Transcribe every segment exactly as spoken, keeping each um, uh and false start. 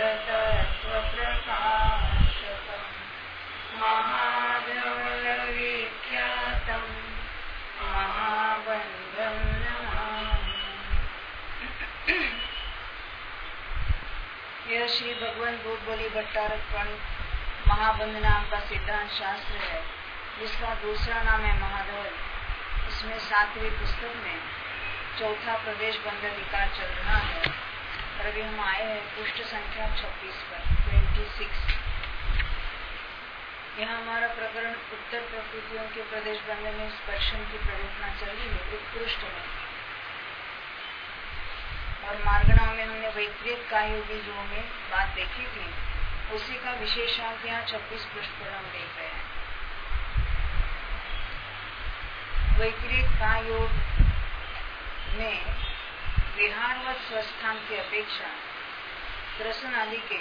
सर्वतत्त्वप्रकाशकम् महाव्यवलविख्यातम् महाबन्धं नमामि। यह श्री भगवान भूत बलि भट्टारक प्रणीत महाबंध नाम का सिद्धांत शास्त्र है, जिसका दूसरा नाम है महाधवल। इसमें सातवीं पुस्तक में चौथा प्रदेश बंध अधिकार चल रहा है और अभी हम आए हैं पृष्ठ संख्या छब्बीस पर, छब्बीस। यहाँ हमारा प्रकरण उत्तर प्रकृतियों के प्रदेश बंध में स्पर्शन की प्रवृत्ति चल रही है, उत्कृष्ट है। और मार्गणाओं में हमने वैक्रिक कायोगी जो में बात देखी थी, उसी का विशेषांक यहाँ छब्बीस पृष्ठ पर हम देख रहे हैं। वैक्रिक कायोग में विहारवत स्वस्थान की अपेक्षा दर्शन आदि के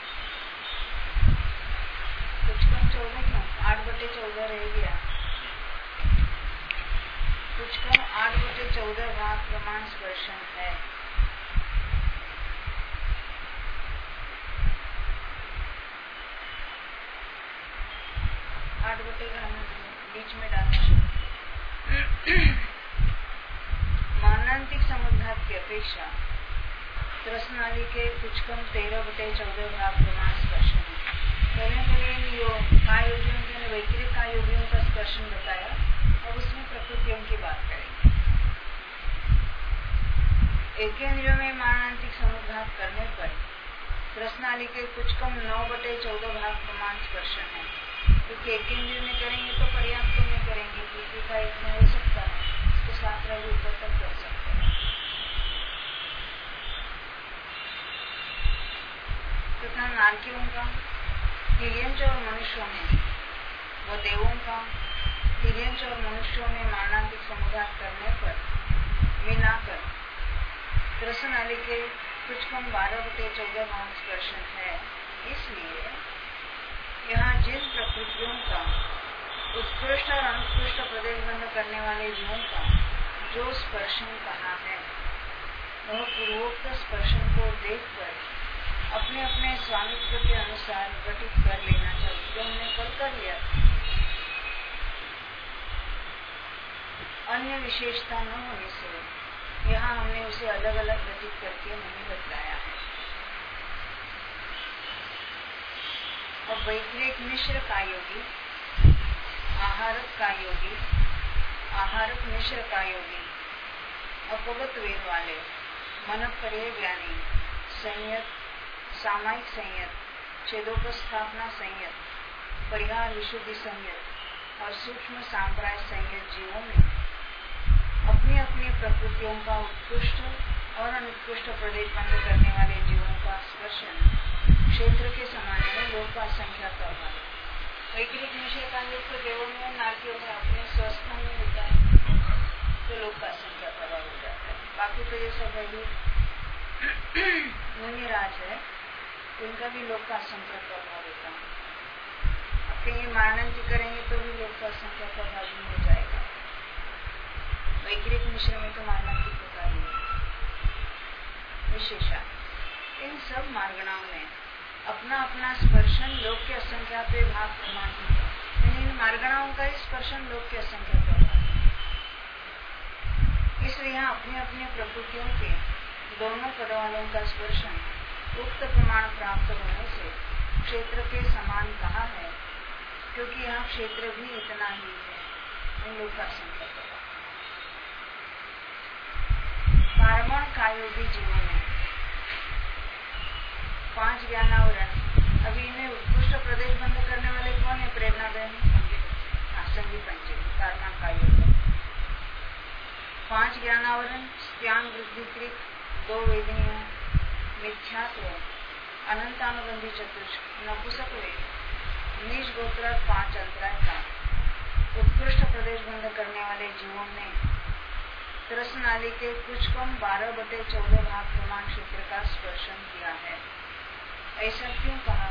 कुछ कम चौदह क्यों आठ बटे चौदह रह गया, कुछ कम आठ बटे चौदह भाग प्रमाण स्पर्शन है। आठ बटे का बीच में डालना। मानांतिक समुद्घात की अपेक्षा त्रसनाली के कुछ कम तेरह बटे चौदह भाग प्रमाण स्पर्शन है। पहले मैंने कायोगियों के वैक्रिक कायोगियों का स्पर्शन बताया, अब उसमें प्रकृतियों की बात करेंगे। एकेंद्रियों में मानांतिक समुद्घात करने पर त्रसनाली के कुछ कम नौ बटे चौदह भाग प्रमाण स्पर्शन है, क्योंकि एकेंद्रियों में करेंगे तो पर्याप्त में करेंगे, पृथ्वी का इतना हो सकता है, इसके साथ रह ऊपर तक कर सकते हैं। तथा तो नारकियों का तिर्यंच और मनुष्यों में व देवों का तिर्यंच और मनुष्यों में मानांतिक समुद्घात करने पर मिलाकर त्रसनाली के कुछ कम बारह बटे चौदह भाग स्पर्शन है। इसलिए यहाँ जिन प्रकृतियों का उत्कृष्ट और अनुत्कृष्ट प्रदेश बंध करने वाले जीवों का जो स्पर्शन कहा है, वह पूर्वोक्त स्पर्शन को देखकर अपने अपने स्वामित्व के अनुसार घटित कर लेना चाहिए, जो हमने कल कर लिया। अन्य विशेषता न होने से यहाँ हमने उसे अलग अलग घटित करके नहीं बतलाया है। और वैक्रिक मिश्र कायोगी, आहारक कायोगी, आहारक मिश्र कायोगी, अपगत वेद वाले, मन पर्य ज्ञानी, संयत, सामायिक संयत, छेदोपस्थापना संयत, परिहार विशुद्धि संयत और सूक्ष्म सांप्राय संयत जीवों में अपनी अपनी प्रकृतियों का उत्कृष्ट और अनुत्कृष्ट प्रदेश बंध करने वाले जीवों का स्पर्शन क्षेत्र के समान में लोक का संख्या प्रभाव। वैक्रिक मिश्र का युक्त देवों में नारकियों में अपने स्वस्थान में होता है तो लोक का संख्या प्रभाव हो जाता है। बाकी तो ये सब वैल्यू मुनिराज है, उनका भी लोक का संख्या प्रभाव होता है। अब कहीं मानंती करेंगे तो भी लोक का संख्या प्रभाव हो जाएगा। वैक्रिक मिश्र में तो मानंती होता ही है। विशेषा इन सब मार्गणाओं में अपना अपना स्पर्शन लोक के असंख्या पे भाग प्रमाण होता है। इन मार्गणाओं का स्पर्शन लोक के असंख्या प्रभाव, इसलिए यहाँ अपनी अपनी प्रकृतियों के दोनों पदवालों का स्पर्शन उक्त प्रमाण प्राप्त होने से क्षेत्र के समान कहा है, क्योंकि यहाँ क्षेत्र भी इतना ही है। इन लोक का संख्या प्रभाव पारमण कायोगी जीवों में पांच ज्ञानावरण। अभी इन्हें उत्कृष्ट प्रदेश बंध करने वाले कौन है? प्रेरणा बहन, संगी पंचमी, पारमण कायोग। पांच ज्ञानावरण, स्त्यान वृद्धिकृत, दो वेदनियों, मिथ्यात्व, अनंतानुबंधी चतुष्क, नपुंसक वेद, नीच गोत्र, पांच अंतराय का उत्कृष्ट प्रदेश बंध करने वाले जीवों में त्रसनाली के कुछ कम बारह बटे चौदह भाग प्रमाण क्षेत्र का स्पर्शन किया है। ऐसा क्यों कहा?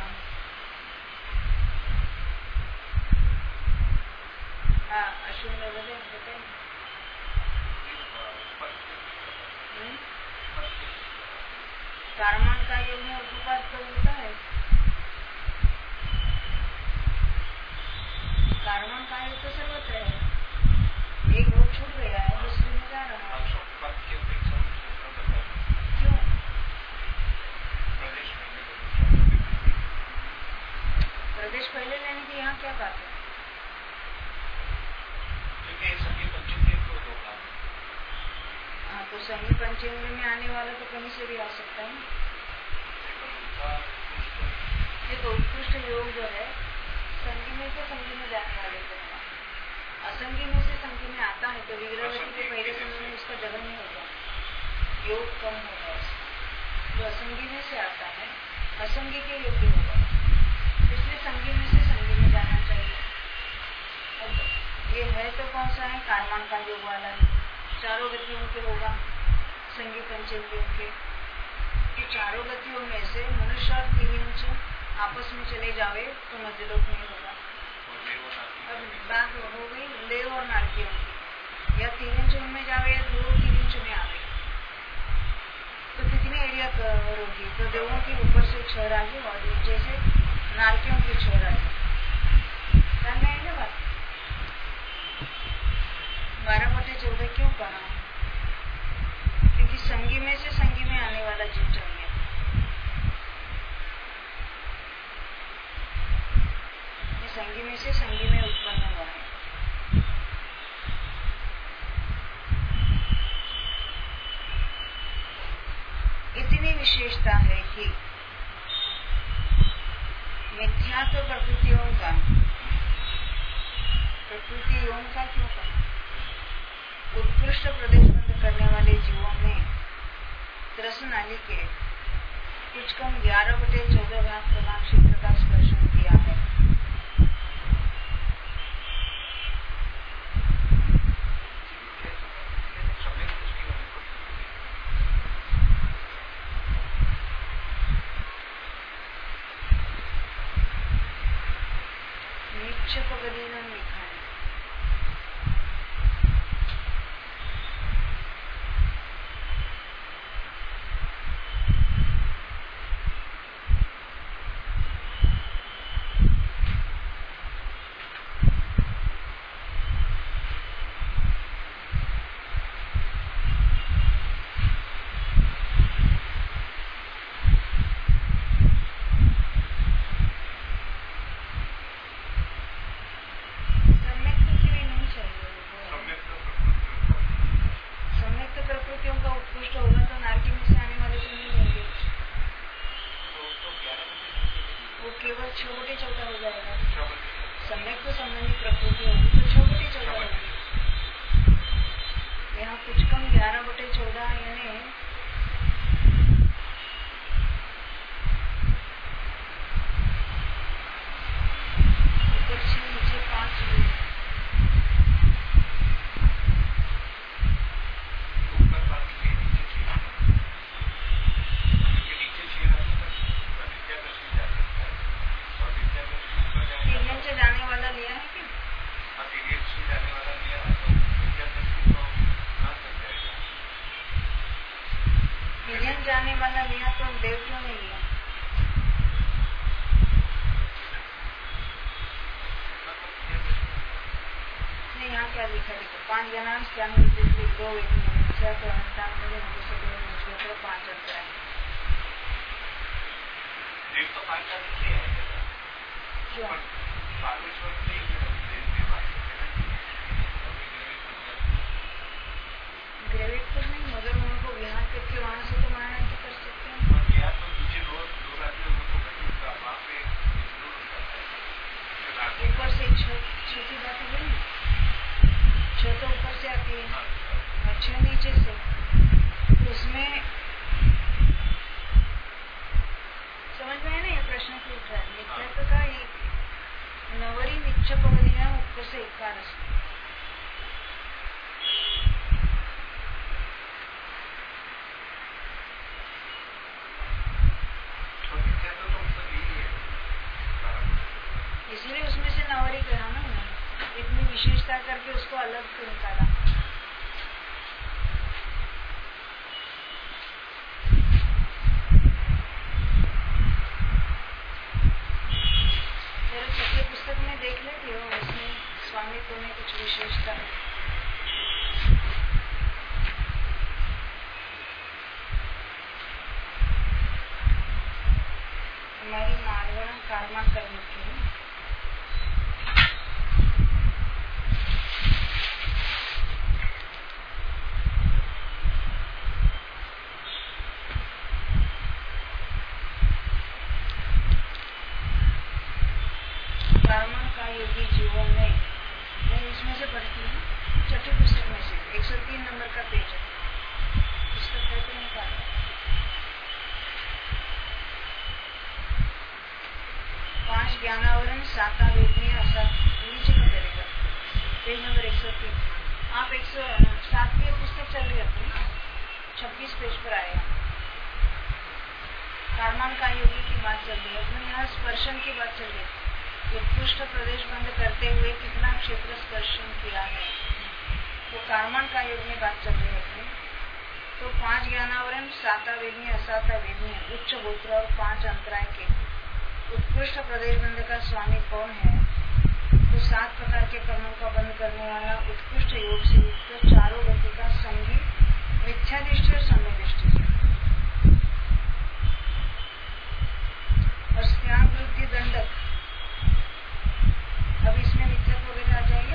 हाँ, अश्विन में बताए पारमाण का योग में उपपाद तो क्या बात है? हाँ, तो संगी पंचेंद्र में आने वाला तो कहीं से भी आ सकता है। ये तो उत्कृष्ट योग जो है संगी में से संगी में जाने वाले को होगा। असंगी में से संगी में आता है तो विग्रहवती के पहले समय में उसका जगह नहीं होगा, योग कम होगा। जो असंगी में से आता है असंगी के योग्य होगा, इसलिए संगी में से संगी में जाना चाहिए। अब ये है तो कौन सा है? कारमान का योग वाला है, चारों गतियों के होगा संगी पंचेंद्रियों के। कि चारों गतियों में से मनुष्य और तीन इंच आपस में चले जावे तो मध्यलोक नहीं होगा। अब बात हो गई देव और नारकियों की, या तीन इंच उनमें जावे या दो तीन इंच में आवे तो कितनी एरिया कवर होगी? तो देवों की ऊपर से छह आगे और नीचे से नारकियों की छह आगे। करना है ना बात? बारह बटे चौदह क्यों कहा? क्योंकि संगी में से संगी में आने वाला जीव चाहिए। ये संगी में से संगी में उत्पन्न हुआ है। इतनी विशेषता है कि मिथ्यात्व प्रकृतियों का प्रकृतियों का क्यों कहा? उत्कृष्ट प्रदेश बंद करने वाले जीवों में रस नाली के कुछ कम ग्यारह बटे चौदह भाग प्रमाण क्षेत्र का स्पर्शन किया है। निक्षेपगदीनं लिखा है। जाने वाला लिया तो देव क्यों नहीं लिया? नहीं, यहाँ क्या लिखा? देखो, पांच जनांश क्या मिलते थे? दो एक छह तो अनुष्ठान में तो पांच अंतर है। तो पांच का क्यों? ग्रेविट तो नहीं, मगर उनको विहार करके वहां से तो मारना तो कर सकते हैं। ऊपर से छोटी बात है ना, छह तो ऊपर से आती है और छह नीचे से, तो उसमें समझ में है ना ये प्रश्न क्यों उठ रहा है? नित्यात्व का नवरी निच्छ पगड़ी है ऊपर से एकादश। इसलिए उसमें से नवरी कहा ना, इतनी विशेषता करके उसको अलग से निकाला। जरा पिछले पुस्तक में देख लेते हो, इसमें स्वामित्व में कुछ विशेषता है। हमारी मारवाड़ा कारमान करने की सौ तीन नंबर का पेज है, पुस्तक है तो निकालो। पांच ज्ञानावरण, सात आवेदनीय, नीचे का करेगा पेज नंबर एक सौ तीन। आप एक सौ सात की पुस्तक चल रही है अपनी, छब्बीस पेज पर आएगा। कारमान का योगी की बात चल रही है अपने, यहाँ स्पर्शन की बात चल रही है। उत्कृष्ट प्रदेश बंद करते हुए कितना क्षेत्र स्पर्शन किया है, तो कारमान का योग में बात चल रही है अपनी। तो पांच ज्ञानावरण, सात आवेदनीय, असात आवेदनीय, उच्च गोत्र और पांच अंतराय के उत्कृष्ट प्रदेश बंद का स्वामी कौन है? तो सात प्रकार के कर्मों का बंद करने वाला उत्कृष्ट योग से युक्त चारों गति का संगी मिथ्यादृष्टि और सम्यदृष्टि से, और स्त्यान वृद्धि दंडक। अब इसमें मिथ्यात्व वगैरह आ जाएगा।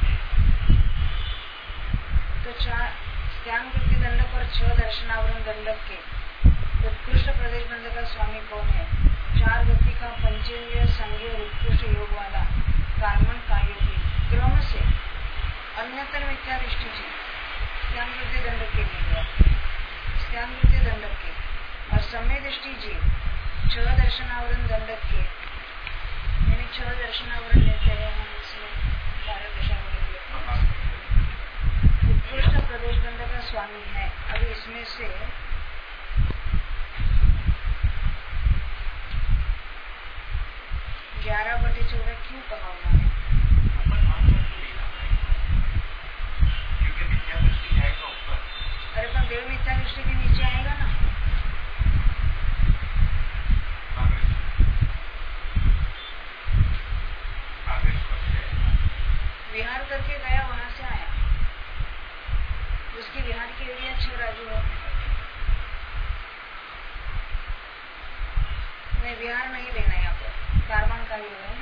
तो चार स्त्यान वृद्धि दंडक और छह दर्शनावरण दंडक के उत्कृष्ट प्रदेश बंद का स्वामी कौन है? चार गति का पंचेंद्रिय संज्ञ और उत्कृष्ट योग वाला कारमन का योगी क्रम से अन्यतर मिथ्यादृष्टि जी स्त्यान वृद्धि दंडक के लिए, स्त्यान वृद्धि दंडक के, और समय दृष्टि जी छह दर्शनावरण दंडक के, यानी छह दर्शनावरण लेते हैं हम, इसमें बारह दशावरण उत्कृष्ट प्रदेश बंद का स्वामी है। अभी इसमें से ग्यारह बटे चौदह क्यों कहा उन्होंने? अरे पर देव मिथ्या दृष्टि के नीचे आएगा ना। विहार करके गया, वहां से आया, उसकी विहार की एरिया छह राजू है। नहीं, विहार नहीं लेना यहाँ पर, कारमान का योग है,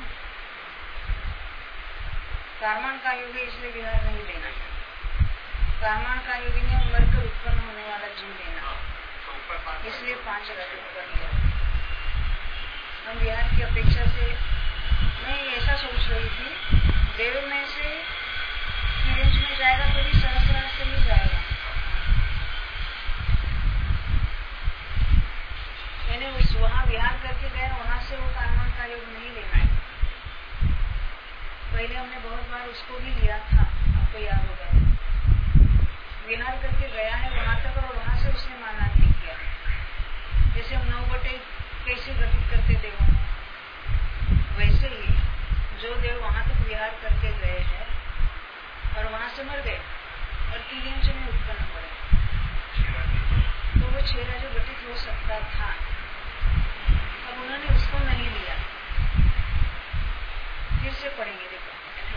कारमान का योग है, इसलिए विहार नहीं लेना। कारमान का योगी ने मरकर उत्पन्न होने वाला जीव लेना, इसलिए पांच राजू कर लिया। हम विहार की अपेक्षा से मैं ऐसा सोच रही थी, देव में से रेंज में जाएगा तो भी सहस्रार से ही जाएगा, यानी उस वहां विहार करके गए, वहां से वो कारमान का योग नहीं लेना है। पहले हमने बहुत बार उसको भी लिया था, आपको याद होगा। विहार करके गया है वहां तक, और वहां से उसने मानांकित किया। जैसे हम नौ बटे कैसे गठित करते देवों में, वैसे ही जो देव वहां तक विहार करके गए हैं और वहां से मर गए और तीन में उत्पन्न हो गए, तो वो छह राजू गठित हो सकता था। अब उन्होंने उसको नहीं लिया, फिर से पढ़ेंगे। देखो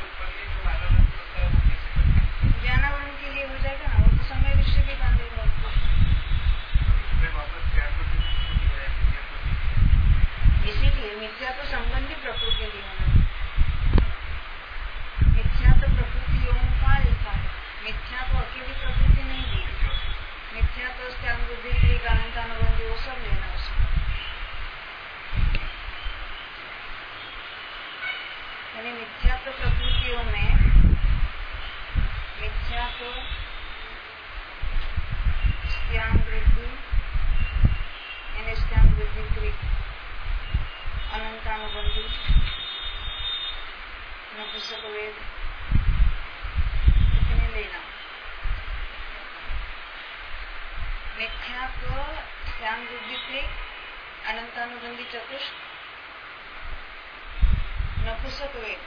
ज्ञानावरण के लिए हो जाएगा ना, वो तो समय दृष्टि भी बांधेगा उसको। इसीलिए मिथ्या तो संबंधी प्रकृति ली उन्होंने, मिथ्या तो प्रकृति योगों का लिखा है, मिथ्या तो अकेली प्रकृति नहीं दी, मिथ्या तो स्त्यान बुद्धि की अनंतानुबंधी वो सब लेना उसमें। यानी मिथ्या तो प्रकृतियों में, मिथ्या तो स्त्यान वृद्धि यानी स्त्यान वृद्धि कृत अनंतानुबंधी नपुंसक वेद इतने लेना। मिथ्या को स्त्यान वृद्धि कृत अनंतानुबंधी चतुष्ट नपुंसक वेद।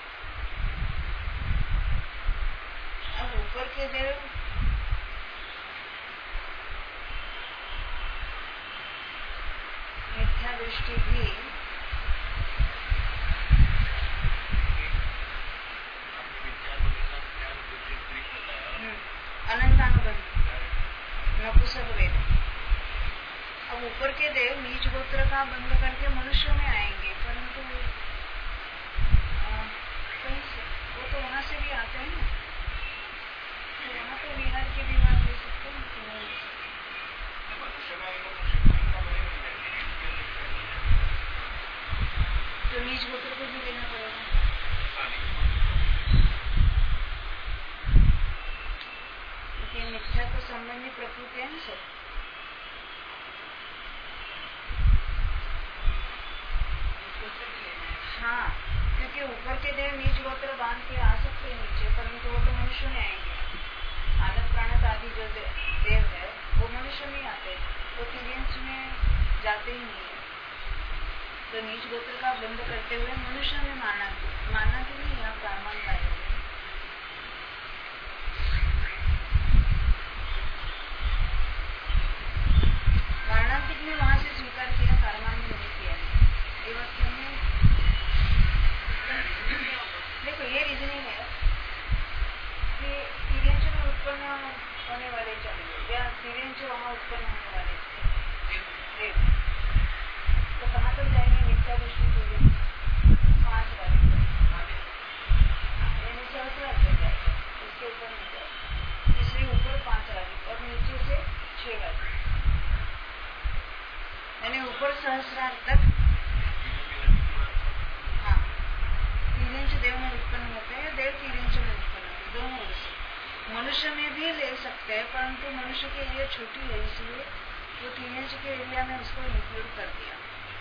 अब ऊपर के देव मिथ्या दृष्टि भी अनंतानुबंधी नपुंसक वेद। अब ऊपर के देव नीच गोत्र का बंद करके मनुष्यों में आएंगे, परंतु कहीं से वो तो वहां से भी आते हैं ना, तो वहां तो विहार की भी बात ले सकते हैं कि नहीं ले सकते, तो नीच गोत्र को भी लेना पड़ेगा। संबंधी प्रकृति है सब। हाँ, क्योंकि ऊपर के देव नीच गोत्र बांध के आ सकते हैं नीचे, परंतु वो तो मनुष्य में आएंगे। आदत प्राणत आदि जो दे, देव है वो मनुष्य में आते, वो तिर्यंश में जाते ही नहीं है। तो नीच गोत्र का बंद करते हुए मनुष्य में माना माना कि नहीं, यहाँ कारमान का है। वारणांतिक में वहां से स्वीकार किया, कारमान में नहीं किया। ये वाक्य में देखो ये रीजनिंग है कि तिर्यंश में उत्पन्न होने वाले चाहिए या तिर्यंश वहां उत्पन्न होने वाले देव, तो कहाँ तक जाएंगे? मिथ्या दृष्टि के लिए पांच वाले सहस्रार तक जाएगा, इसके ऊपर नहीं जाएगा। इसलिए ऊपर पांच राज्य और नीचे से छह राज्य, यानी ऊपर सहस्रार तक। हाँ, तिर्यंश देव में उत्पन्न होते हैं, देव तिर्यंश में उत्पन्न होते हैं, दोनों ओर से। मनुष्य में भी ले सकते हैं, परंतु मनुष्य के लिए छोटी है, इसलिए वो तिर्यंश के एरिया में उसको इंक्लूड कर दिया।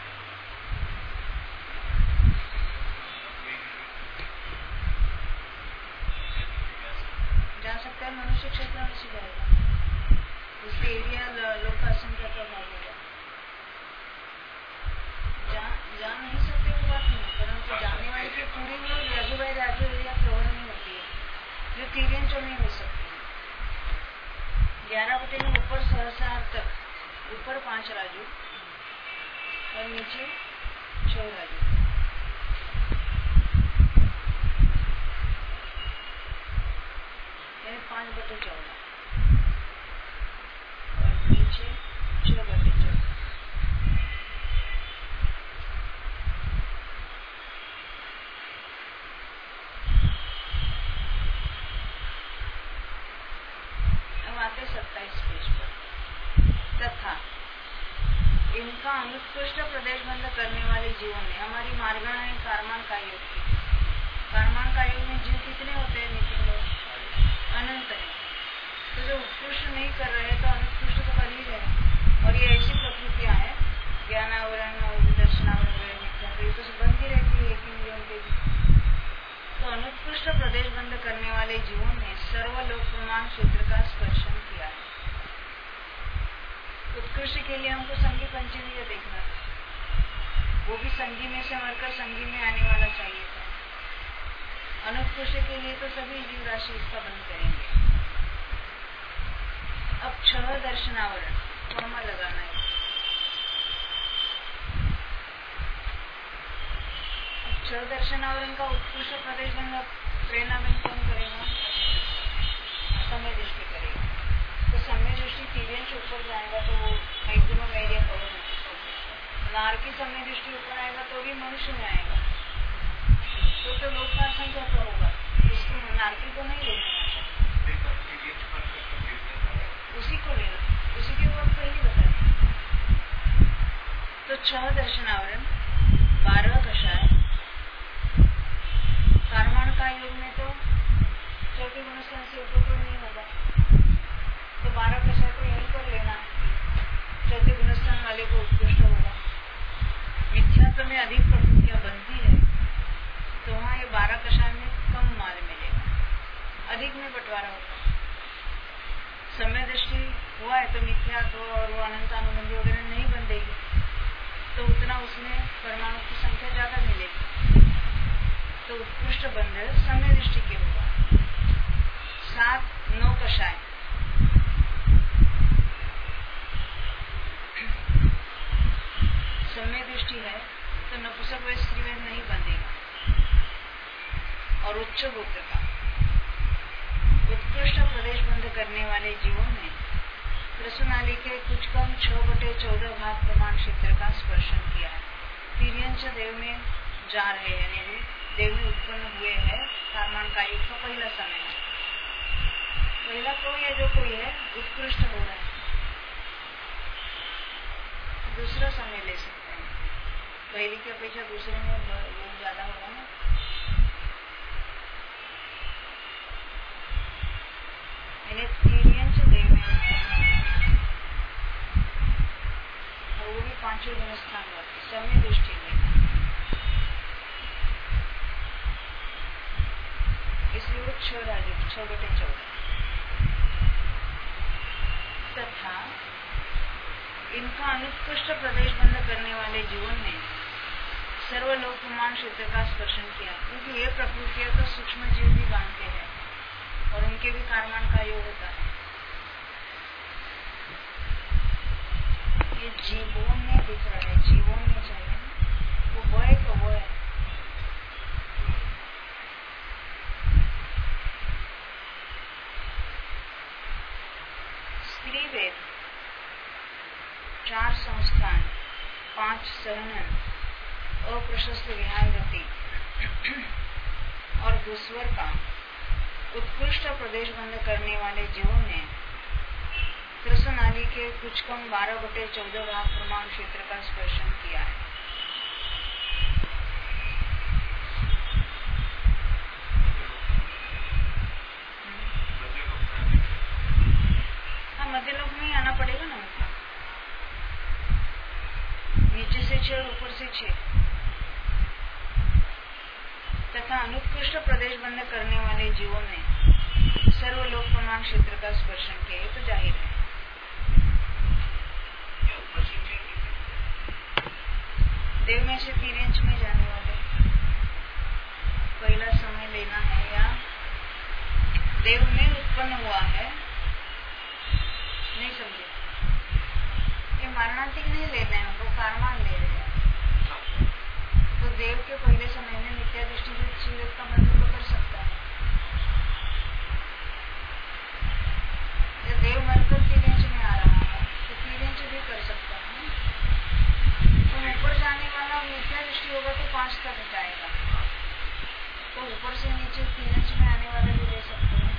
जा सकता है मनुष्य क्षेत्र में से जाएगा, उसके एरिया लोग का असंख्य प्रभाव होगा। जा, जा नहीं सकते वो बात नहीं, परंतु जाने वाले की पूरी वो राजू भाई राजू एरिया कवर नहीं होती है, जो तिर्यंश नहीं हो सकती। ग्यारह बटे में ऊपर सहस्रार तक, ऊपर पांच राजू और नीचे छह राजू। यानी पांच बटे चौदह और नीचे छह बटे चौदह। सत्ताईस पेज पर, तथा इनका अनुत्कृष्ट प्रदेश बंद करने वाले जीवों में हमारी मार्गणा है कारमान का योग की। कारमान का योग में जीव कितने होते हैं नितिन लोग? अनंत है। तो जो उत्कृष्ट नहीं कर रहे तो अनुत्कृष्ट तो कर ही रहे। और ये ऐसी प्रकृतियां हैं, ज्ञानावरण और दर्शनावरण मिथ्या, तो ये तो बनती रहती है एक ही नियम के भी। तो अनुत्कृष्ट प्रदेश बंद करने वाले जीवों ने सर्वलोक प्रमाण क्षेत्र का स्पर्शन किया है। उत्कृष्ट के लिए हमको संगी पंचमीय देखना था, वो भी संगी में से मरकर संगी में आने वाला चाहिए था। अनुत्कृष्ट के लिए तो सभी जीव राशि इसका बंद करेंगे। अब छह दर्शनावरण कॉमा लगाना है। छह दर्शनावरण का उत्कृष्ट प्रदेश बंद प्रेरणा में कौन करेगा? समय दृष्टि करेगा। तो समय दृष्टि तिर्यंश ऊपर जाएगा तो वो मैक्सिमम एरिया कवर हो सकता। नारकी समय दृष्टि ऊपर आएगा तो भी मनुष्य में आएगा, तो तो लोक का संख्या तो होगा, इसको नारकी को नहीं लेना, उसी को लेना, उसी के ऊपर पहले बताया। तो छह दर्शनावरण, बारह कषाय, कारमान का योग में तो चौथे गुणस्थान से ऊपर तो नहीं होगा, तो बारह कषाय को यहीं पर लेना, चौथे गुणस्थान वाले को उत्कृष्ट होगा। मिथ्यात्व में अधिक प्रकृतियां बनती है तो वहाँ ये बारह कषाय में कम माल मिलेगा, अधिक में बंटवारा होगा। समय दृष्टि हुआ है तो मिथ्यात्व और वो अनंतानुबंधी वगैरह नहीं बंधेगी, तो उतना उसमें परमाणु की संख्या ज्यादा मिलेगी, तो उत्कृष्ट बंध समय दृष्टि के होगा। सात नौ कषाय, समय दृष्टि है तो नपुंसक व स्त्रीवेद नहीं बंधेगा। और उच्च गोत्र का उत्कृष्ट प्रदेश बंद करने वाले जीवों ने प्रसूनाली के कुछ कम छह बटे चौदह भाग प्रमाण क्षेत्र का स्पर्शन किया है। तिर्यंश देव में जा रहे हैं, यानी देव में उत्पन्न हुए हैं। कारमान का युग का पहला समय है, पहला कोई है जो कोई है उत्कृष्ट हो रहा है, दूसरा समय ले सकते हैं। पहली की अपेक्षा दूसरे में योग ज्यादा होगा ना। तिर्यंश देव में और वो भी पांचों गुण स्थान वाले समय दृष्टि में, इसलिए वो छह राज्य छह बटे चौदह तथा इनका अनुत्कृष्ट प्रदेश बंद करने वाले जीवन ने सर्वलोक प्रमाण क्षेत्र का स्पर्शन किया, क्योंकि ये प्रकृतियों तो सूक्ष्म जीव भी बांधते हैं और उनके भी कारमान का योग होता है। ये जीवों में दिख रहा है, जीवों में चाहिए वो वो है तो वो है। स्त्री वेद, चार संस्थान, पांच सहनन, अप्रशस्त विहार गति और दुस्वर का उत्कृष्ट प्रदेश बंद करने वाले जीवों ने कृष्णनाली के कुछ कम बारह बटे चौदह भाग प्रमाण क्षेत्र का स्पर्शन किया है। हाँ, मध्यलोक में ही आना पड़ेगा ना, मतलब नीचे से छह ऊपर से छह तथा अनुत्कृष्ट प्रदेश बंद करने वाले जीवों ने सर्वलोक प्रमाण क्षेत्र का स्पर्शन किया, तो जाहिर है। देव में से तीन इंच में जाने वाले पहला समय लेना है, या देव में उत्पन्न हुआ है, नहीं समझे, ये मारणांतिक नहीं लेना है, वो कारमान ले रहे हैं। तो देव के पहले समय में मिथ्या दृष्टि से चीरक का मंत्र कर सकता है, या देव मरकर तीन इंच में आ रहा है तो तीन इंच भी कर सकता है। तो ऊपर जाने वाला मिथ्या दृष्टि होगा तो पांच तक जाएगा, तो ऊपर से नीचे तीन इंच में आने वाले भी ले सकते हैं।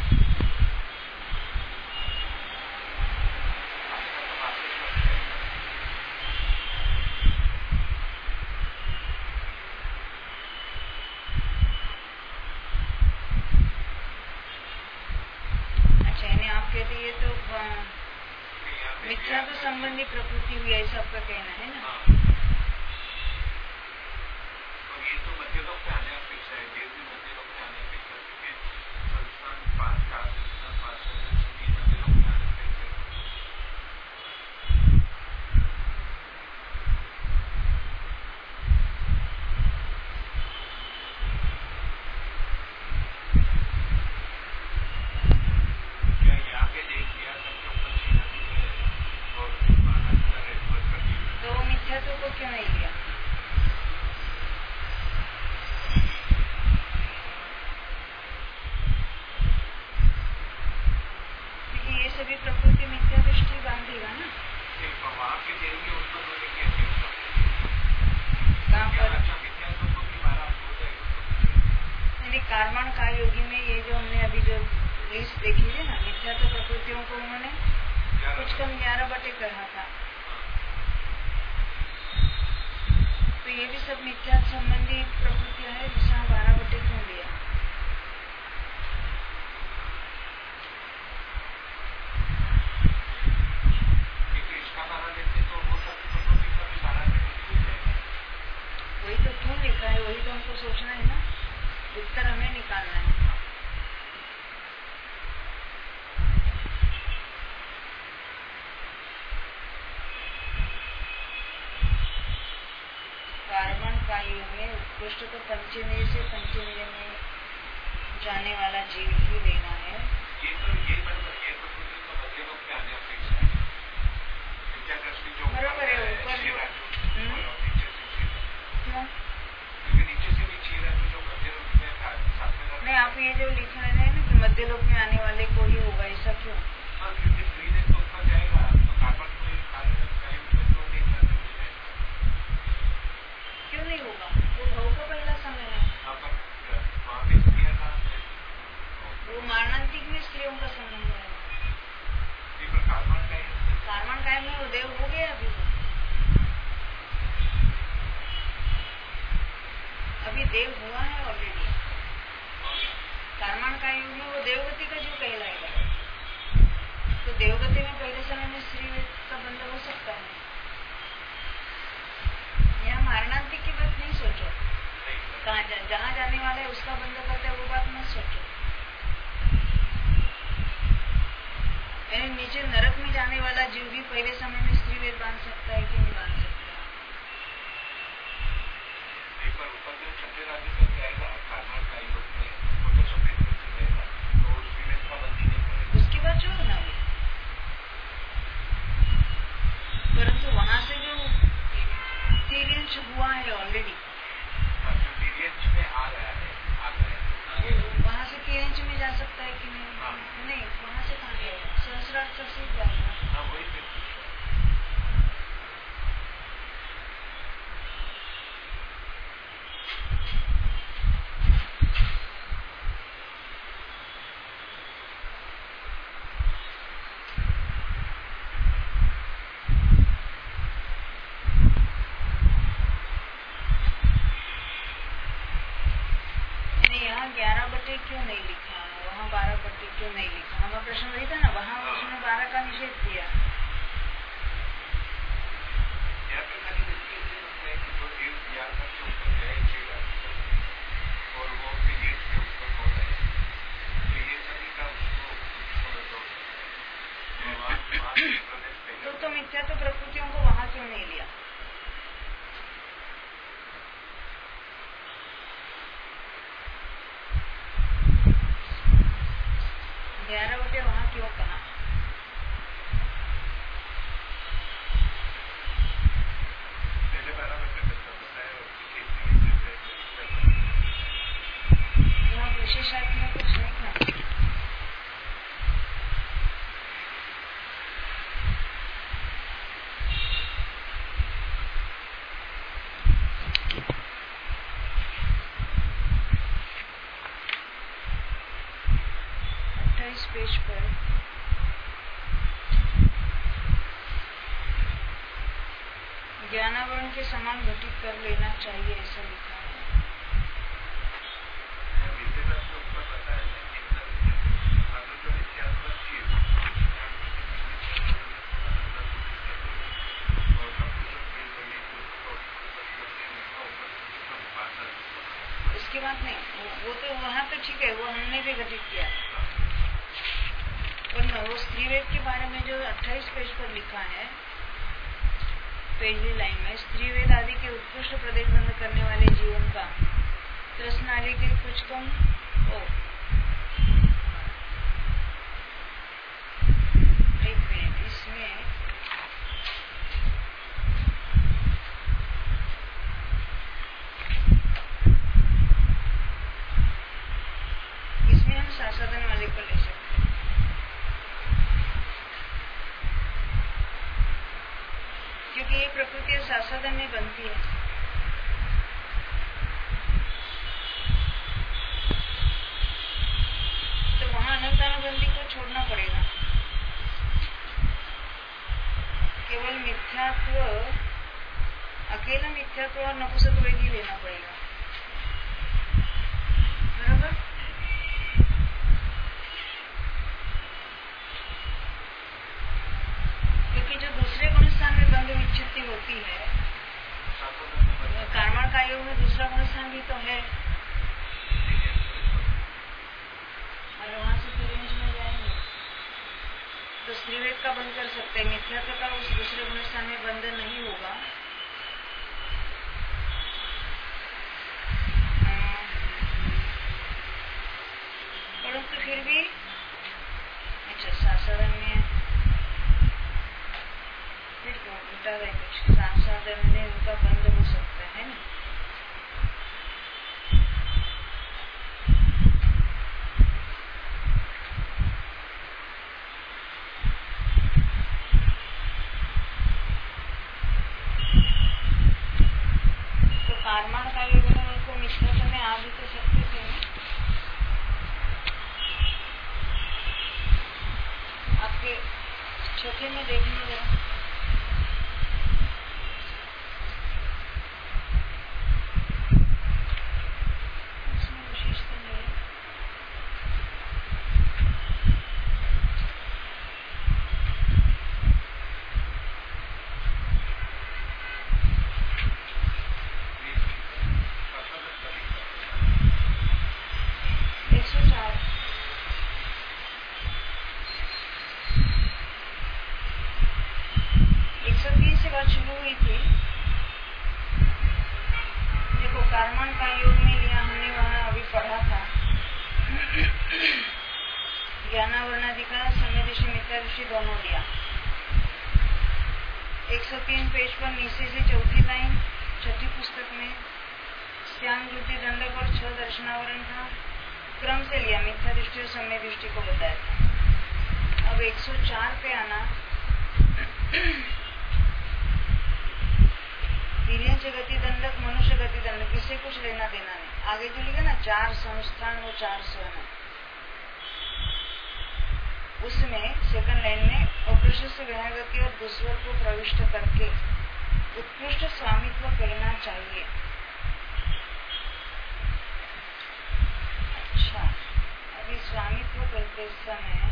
ये तो मिथ्या तो संबंधी प्रकृति हुई, ऐसा आपका कहना है ना। और ये तो मध्यलोक पे आने अपेक्षा है, देव भी मध्यलोक पे आने अपेक्षा है, संस्थान पांच का संस्थान पांच सभी मध्यलोक पे आने अपेक्षा तो पंचेंद्रिय से पंचेंद्रिय में जाने वाला जीव ही लेना है। ये तो ये बराबर ये तो तो मध्यलोक पे आने अपेक्षा है, विद्या दृष्टि जो बराबर है, ऊपर जो क्यों क्योंकि नीचे से भी चीर है, तो जो मध्यलोक में साथ में नहीं, आप ये जो लिख रहे हैं ना कि मध्यलोक में आने वाले को ही होगा, ऐसा क्यों? हाँ, क्योंकि स्त्री ने तो ऊपर जाएगा तो कार्बन कोई कार्य तो नहीं कर सकते, क्यों नहीं होगा? वो भव का पहला समय है, वहाँ पे स्त्रियाँ का वो मारणांतिक में स्त्रियों का संबंध है। कार्बन का कार्बन कायम में वो देव हो गया, अभी अभी देव हुआ है ऑलरेडी। कार्बन का युग में वो देवगति का जो कहलाएगा, तो देवगति में पहले समय में स्त्री वेद का बंध हो सकता है। यहाँ मारणांतिक की बात नहीं सोचो, कहाँ जा, जहाँ जाने वाला है उसका बंध करते है वो बात मत सोचो। नीचे नरक में जाने वाला जीव भी पहले समय में स्त्री वेद बांध सकता है कि नहीं बांध सकता? एक बार ऊपर जो छठे राज्य तक जाएगा कार्बन का योग में वो तो सफेद करके जाएगा तो स्त्री वेद का बंदी नहीं करेगा। उसकी बात जो है ना अभी, परंतु वहां से जो एक्सपीरियंस हुआ है ऑलरेडी, एक्सपीरियंस में आ रहा है आ गया वहां से क्लियरेंस में जा सकता है कि नहीं? हाँ। नहीं, वहां से कहाँ जाएगा? सहस्रार्थ से जाएगा। हाँ वही मैं ग्यारह बटे क्यों नहीं लिखा, वहाँ बारह बटे क्यों नहीं लिखा? हमारा प्रश्न वही था ना, वहाँ उसने बारह का निषेध किया। और वो पीरियड के ऊपर हो रहे हैं तो ये सभी का तो तो मिथ्या तो प्रकृतियों को वहाँ क्यों नहीं लिया? ग्यारह बटे वहाँ क्यों कहा? वहाँ विशेषात्मक कुछ नहीं था। अट्ठाईस पेज पर ज्ञानावरण के समान घटित कर लेना चाहिए ऐसा लिखा है। इसकी बात नहीं, वो तो वहाँ तो ठीक है, वो हमने भी घटित किया, पर वो स्त्री वेद के बारे में जो अट्ठाईस पेज पर लिखा है पहली लाइन में, स्त्री वेद आदि के उत्कृष्ट प्रदेश बंद करने वाले जीवन का तृष्णादि के कुछ कम ओ एक मिनट, इसमें इसमें हम साधन वाले को ले सकते हैं, क्योंकि ये प्रकृति साधन में बनती है। तो वहां अनंतानुबंधी को छोड़ना पड़ेगा, केवल मिथ्यात्व, अकेला मिथ्यात्व और नपुंसक वेद ही लेना पड़ेगा, बराबर? क्योंकि जो दूसरे गुणस्थान में बंध विच्छित्ति होती है, कार्बन का योग में दूसरा गुणस्थान भी तो है, और वहां से फिर रेंज में जाएंगे तो स्त्रीवेद का बंद कर सकते हैं, मिथ्यात्व का उस दूसरे गुणस्थान में बंध नहीं होगा। परंतु फिर भी अच्छा साधारण में फिर उल्टा है, कुछ साधारण में उनका बंद हो सकता है ना। तो कारमान का योग में उनको मिश्रण में आ भी तो सकते थे ना। आपके चौथे में देखने जरा, इसमें विशेषता नहीं है। कर्मण का योग में लिया हमने वहाँ अभी पढ़ा था ज्ञानावरणाधिकार समयदृष्टि मिथ्यादृष्टि दोनों लिया। एक सौ तीन पेज पर नीचे से चौथी लाइन छठी पुस्तक में श्याम वृद्धि दंडक और छह दर्शनावरण था, क्रम से लिया मिथ्या दृष्टि और समय दृष्टि को बताया था। अब एक सौ चार पे आना तिर्यंच गति दंडक मनुष्य गति दंडक, इससे कुछ लेना देना नहीं। आगे जो लिखा ना चार संस्थान और चार स्वर्ण, उसमें सेकंड लाइन में अप्रशस्त गति और दुस्वर को प्रविष्ट करके उत्कृष्ट स्वामित्व करना चाहिए। अच्छा, अभी स्वामित्व करते समय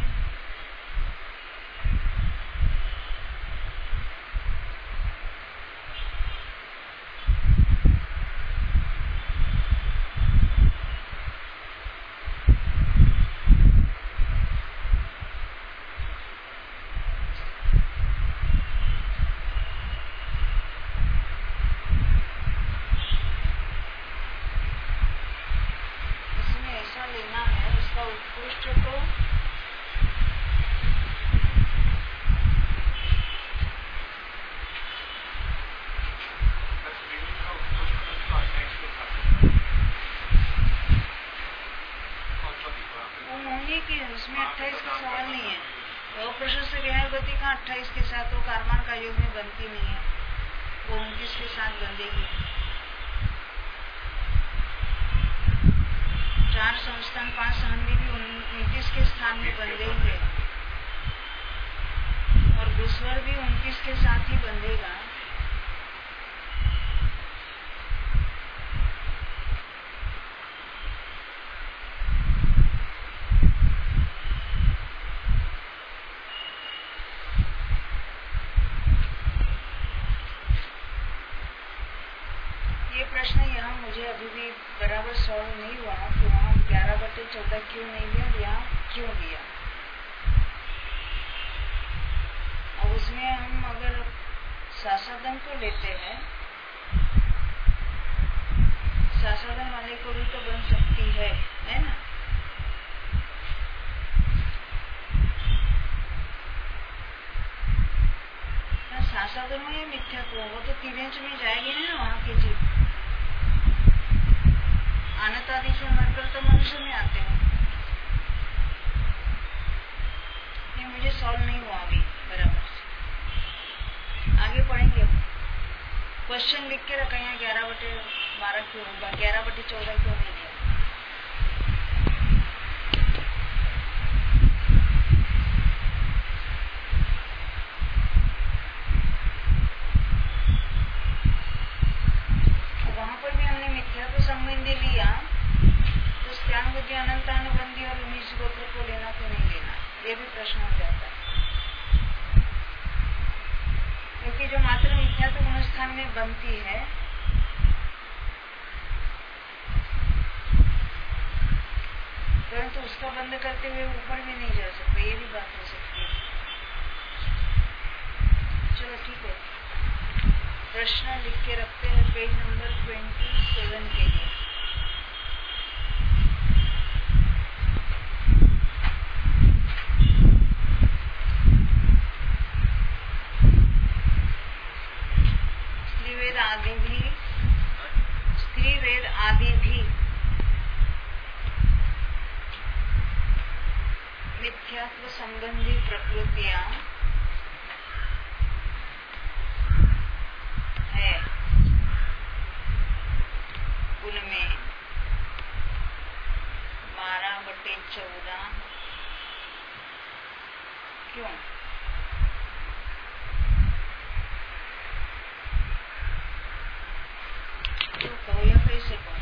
अट्ठाईस के साथ वो कारमान का योग में बनती नहीं है, वो उनतीस के साथ बंधेगी। चार संस्थान पांच सहनी भी उनतीस के स्थान में बंधेंगे और दुस्वर भी उनतीस के साथ ही बंधेगा। प्रश्न यहाँ मुझे अभी भी बराबर सॉल्व नहीं हुआ कि वहाँ ग्यारह बटे चौदह क्यों नहीं लिया, यहाँ क्यों लिया। अब उसमें हम अगर सासाधन को लेते हैं, सासाधन वाले को भी तो बन सकती है, है ना। सासाधन में मिथ्यात्व वो तो तिर्यंच में जाएगी ना वहाँ की जीव। आनत आदि से मरकर तो मनुष्य में आते हैं। ये मुझे सॉल्व नहीं हुआ अभी बराबर से, आगे पढ़ेंगे। क्वेश्चन लिख के रखा यहाँ ग्यारह बटे बारह क्यों होगा, ग्यारह बटे चौदह क्यों नहीं दिया। संबंधी लिया तो स्त्यान बुद्धि अनंतानुबंधी और उन्नीस गोत्र को लेना तो नहीं लेना, ये भी प्रश्न हो जाता है। क्योंकि जो मात्र मिथ्या तो गुणस्थान में बनती है, परंतु उसका बंद करते हुए ऊपर भी नहीं जा सकते, ये भी बात हो सकती है। चलो ठीक है, प्रश्न लिख के रखते हैं पेज नंबर ट्वेंटी सेवन के लिए। स्त्रीवेद आदि भी स्त्रीवेद आदि भी मिथ्यात्व संबंधी प्रकृतियां है, उनमें बारह बटे चौदह क्यों? तो कहो या कैसे कहो?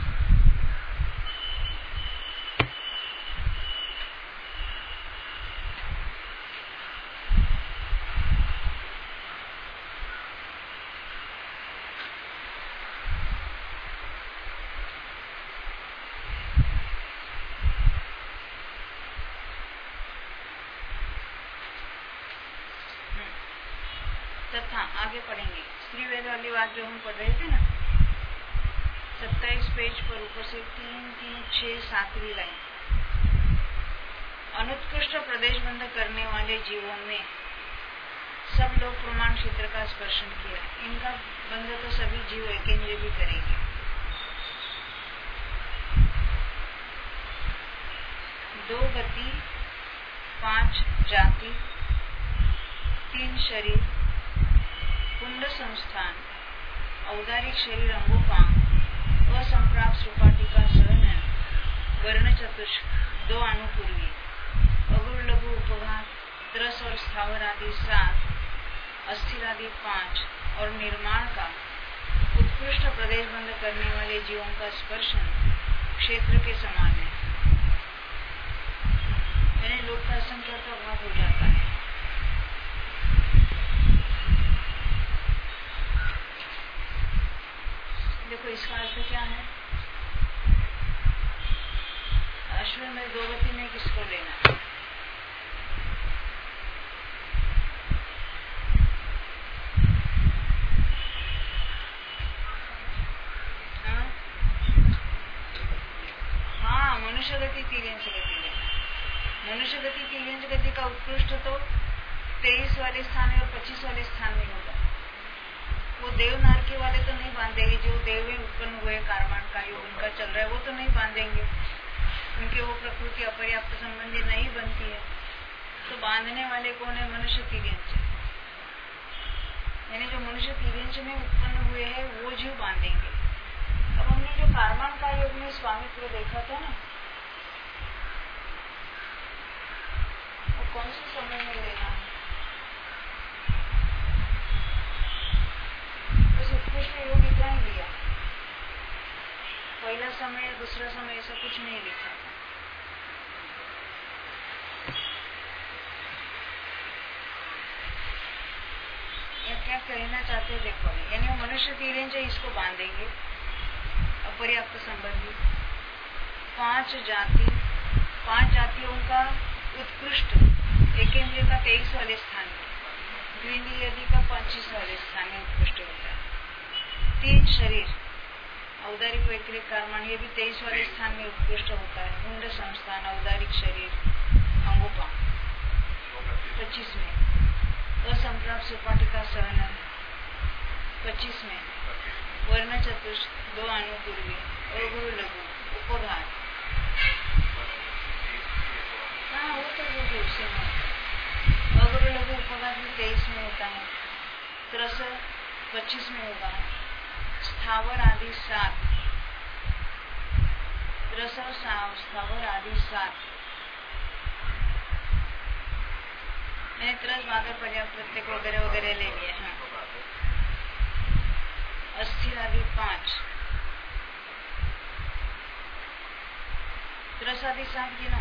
तथा आगे पढ़ेंगे स्त्रीवेद वाली बात जो हम पढ़ रहे थे ना, सत्तर सत्ताईस पेज पर ऊपर से तीन तीन छह सातवीं लाइन। अनुत्कृष्ट प्रदेश बंध करने वाले जीवों ने सब लोग प्रमाण क्षेत्र का स्पर्शन किया। इनका बंध तो सभी जीव एकेंद्रिय भी करेंगे। दो गति, पांच जाति, तीन शरीर, कुंड संस्थान, औदारिक शरीर अंगोपांग, असंप्राप्त सुपाटिका सहनन, वर्ण चतुष्क, दो अनुपूर्वी, अगुर लघु उपघात, त्रस और स्थावर आदि सात, अस्थिर आदि पांच और निर्माण का उत्कृष्ट प्रदेश बंध करने वाले जीवों का स्पर्शन क्षेत्र के समान है। यानी लोक का असंख्या का भाग हो जाता है। देखो इसका अर्थ क्या है? अश्व में दो गति में किसको लेना है? हाँ, मनुष्य गति तीव्यांश गति लेना। मनुष्य गति तीव्यांश गति का उत्कृष्ट तो तेईस वाले स्थान और पच्चीस वाले स्थान में होगा। वो देव नारकी वाले तो नहीं बांधेंगे। जो देव में उत्पन्न हुए कारमान का योग उनका चल रहा है वो तो नहीं बांधेंगे, उनके वो प्रकृति अपर्याप्त संबंधी नहीं बनती है। तो बांधने वाले कौन है? मनुष्य तीव्यांश। यानी जो मनुष्य तीव्यांश में उत्पन्न हुए हैं वो जीव बांधेंगे। अब हमने जो कारमान का योग में स्वामित्व देखा था ना, वो कौन से समय में लेना है? बस उत्कृष्ट योग इतना ही लिया। पहला समय दूसरा समय ऐसा कुछ नहीं लिखा था। या क्या कहना चाहते हैं देखो, यानी मनुष्य तीव्यांश इसको बांधेंगे अपर्याप्त संबंधी। पांच जाति, पांच जातियों का उत्कृष्ट एकेंद्रिय का तेईस वाले स्थान में, द्विंद्रिय आदि का पच्चीस वाले स्थान में उत्कृष्ट होता है। तीन शरीर, औदारिक वैक्रिक कारमान, ये भी तेईस वाले स्थान में उत्कृष्ट होता है। कुंड संस्थान, औदारिक शरीर अंगोपांग पच्चीस में, असंप्राप्त सुपाटिका सहनन पच्चीस में, वर्ण चतुष्क, दो अनुपूर्वी, अगुरु लघु उपघात, हाँ वो तो वो भी उसी में होता है। अगुरु लघु उपघात भी तेईस में होता है। त्रस पच्चीस में होगा। स्थावर आदि सात, त्रस और स्थावर आदि सात, मैंने त्रस भागर पर्याप्त प्रत्येक वगैरह वगैरह ले लिया है। अस्थिर आदि पांच, त्रस आदि सात गिना।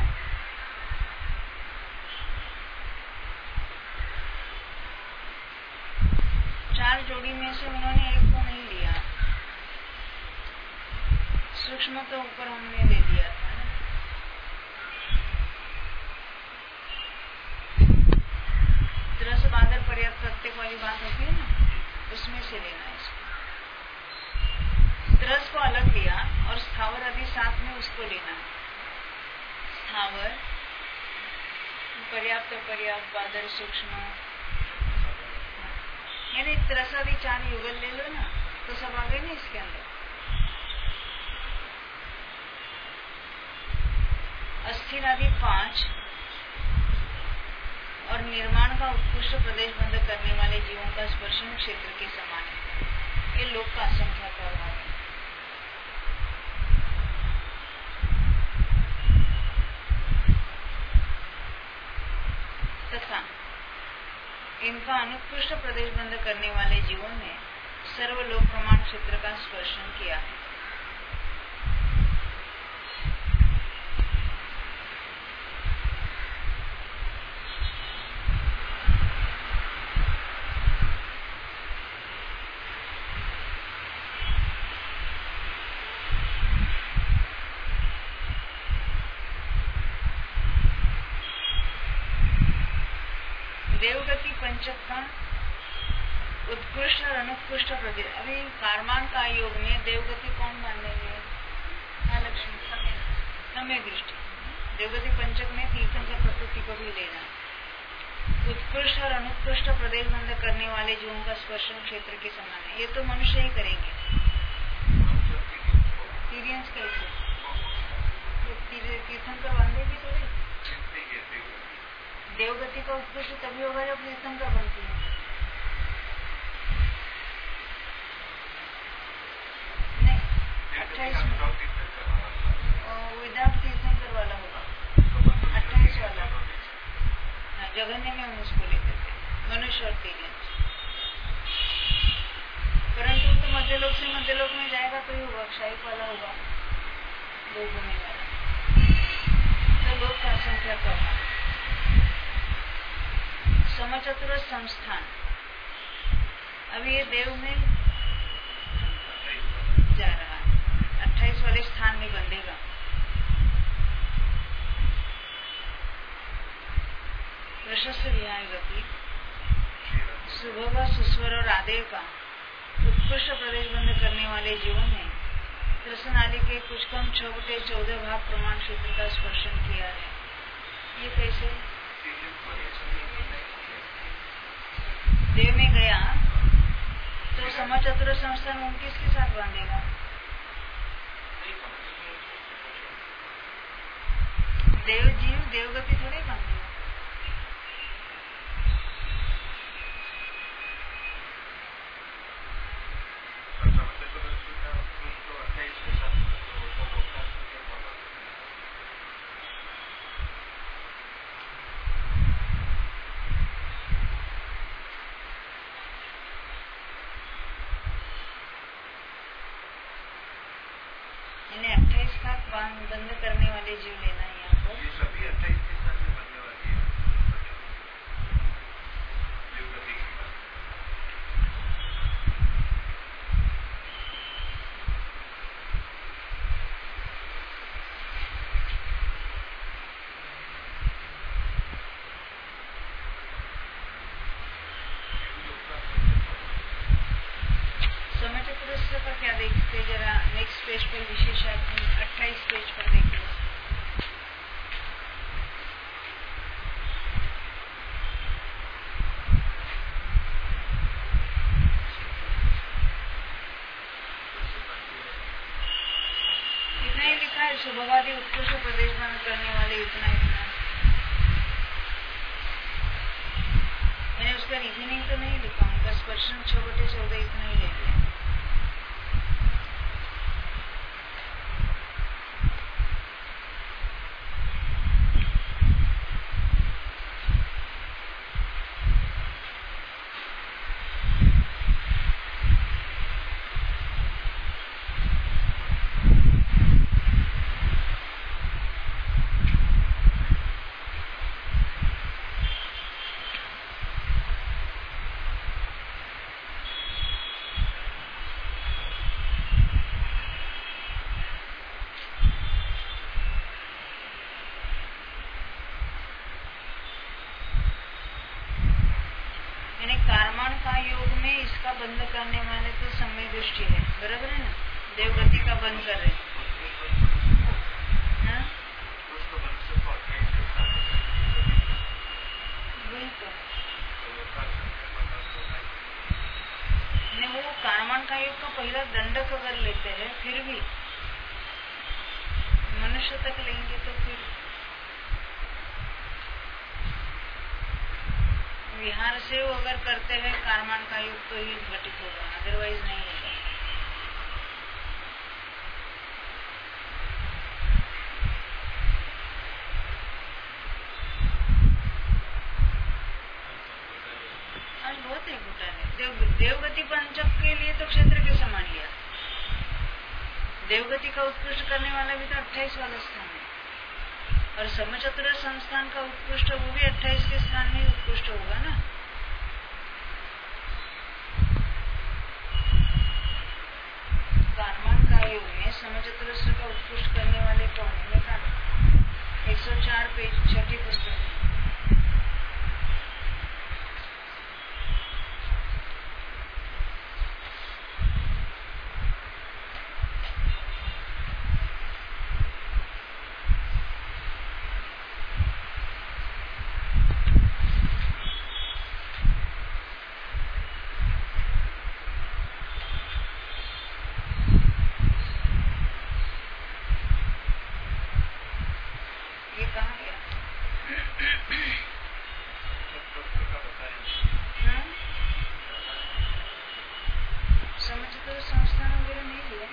चार जोड़ी में से उन्होंने एक को नहीं लिया। सूक्ष्म तो ऊपर हमने ले लिया था ना। त्रस बादल पर्याप्त प्रत्येक वाली बात होती है ना, उसमें से लेना है इसको। त्रस को अलग लिया और स्थावर आदि साथ में उसको लेना है। स्थावर, पर्याप्त पर्याप्त बादल सूक्ष्म, यानी त्रस आदि चार युगल ले लो ना तो सब आ गए ना इसके अंदर। अस्थिर आदि पांच और निर्माण का उत्कृष्ट प्रदेश बंध करने वाले जीवों का स्पर्शन क्षेत्र के समान है। ये लोक का असंख्या का भाग है। तथा इनका अनुत्कृष्ट प्रदेश बंध करने वाले जीवों ने सर्वलोक प्रमाण क्षेत्र का स्पर्शन किया है। देवगति पंचक का उत्कृष्ट और अनुत्कृष्ट प्रदेश। अभी कारमान का योग में देवगति कौन बांधेंगे? समय दृष्टि देवगति पंचक में तीर्थंकर प्रकृति को भी लेना। उत्कृष्ट और अनुत्कृष्ट प्रदेश बंध करने वाले जीवों का स्पर्शन क्षेत्र के समान है। ये तो मनुष्य ही करेंगे। एक्सपीरियंस कैसे तीर्थंकर बांधेगी थोड़ी। देवगति का उत्कृष्ट तभी होगा जब तीर्थंकर बनती है। नहीं, अट्ठाईस में विदाउट तीर्थंकर वाला होगा। अट्ठाईस वाला जगन्य में हम उसको लेते थे, मनुष्य और तीर्यंश। परंतु तो मध्यलोक से मध्यलोक में जाएगा तो ही होगा, क्षायिक वाला होगा, दो गुने वाला। तो लोक का संख्या कम। समचतुर संस्थान अभी ये देव में जा रहा है, अट्ठाईस वाले स्थान में बंधेगा। प्रशस्त विहार गति सुभग सुस्वर और आदेव का उत्कृष्ट प्रदेश बंध करने वाले जीवों ने रसनाली के कुछ कम छोटे चौदह भाग प्रमाण क्षेत्र का स्पर्शन किया है। ये कैसे देव में गया तो समचतुर संस्थान उनतीस के साथ बांधेगा। देव जीव देवगति थोड़े बांधेगा। बंद करने वाले जीव लेना है यहाँ पर। ये सभी अट्ठाईस के साथ में बनने वाली है देवगति की बात। समय चतुरस्र का क्या देखते जरा नेक्स्ट पेज पर विशेष अट्ठाईस पेज पर देखिए। इतना ही लिखा है, सुभगादि उत्कृष्ट प्रदेश बंद करने वाले इतना इतना। मैंने उसका रीजनिंग तो नहीं लिखा, उनका स्पर्शन छह बटे चौदह इतना ही लेते हैं। बंद करने वाले तो समय दृष्टि है, बराबर है ना। देवगति का बंद कर रहे हैं, वही तो नहीं। वो कानमान का योग का पहला दंडक अगर लेते हैं फिर भी मनुष्य तक लेंगे तो फिर विहार से वो अगर करते हैं कारमान का योग तो ही घटित होगा, अदरवाइज नहीं होगा। आज बहुत ही घुटाले। देव, देवगति पंचक के लिए तो क्षेत्र के समान लिया। देवगति का उत्कृष्ट करने वाला भी तो अट्ठाईस वाला स्थान है, और समचतुर संस्थान का उत्कृष्ट वो भी अट्ठाईस के स्थान में उत्कृष्ट होगा ना। कारमान का योग में समचतुर का उत्कृष्ट करने वाले कौन है का एक सौ चार पेज छठी पुस्तक में। समझ तो संस्थान वगैरह नहीं लिया।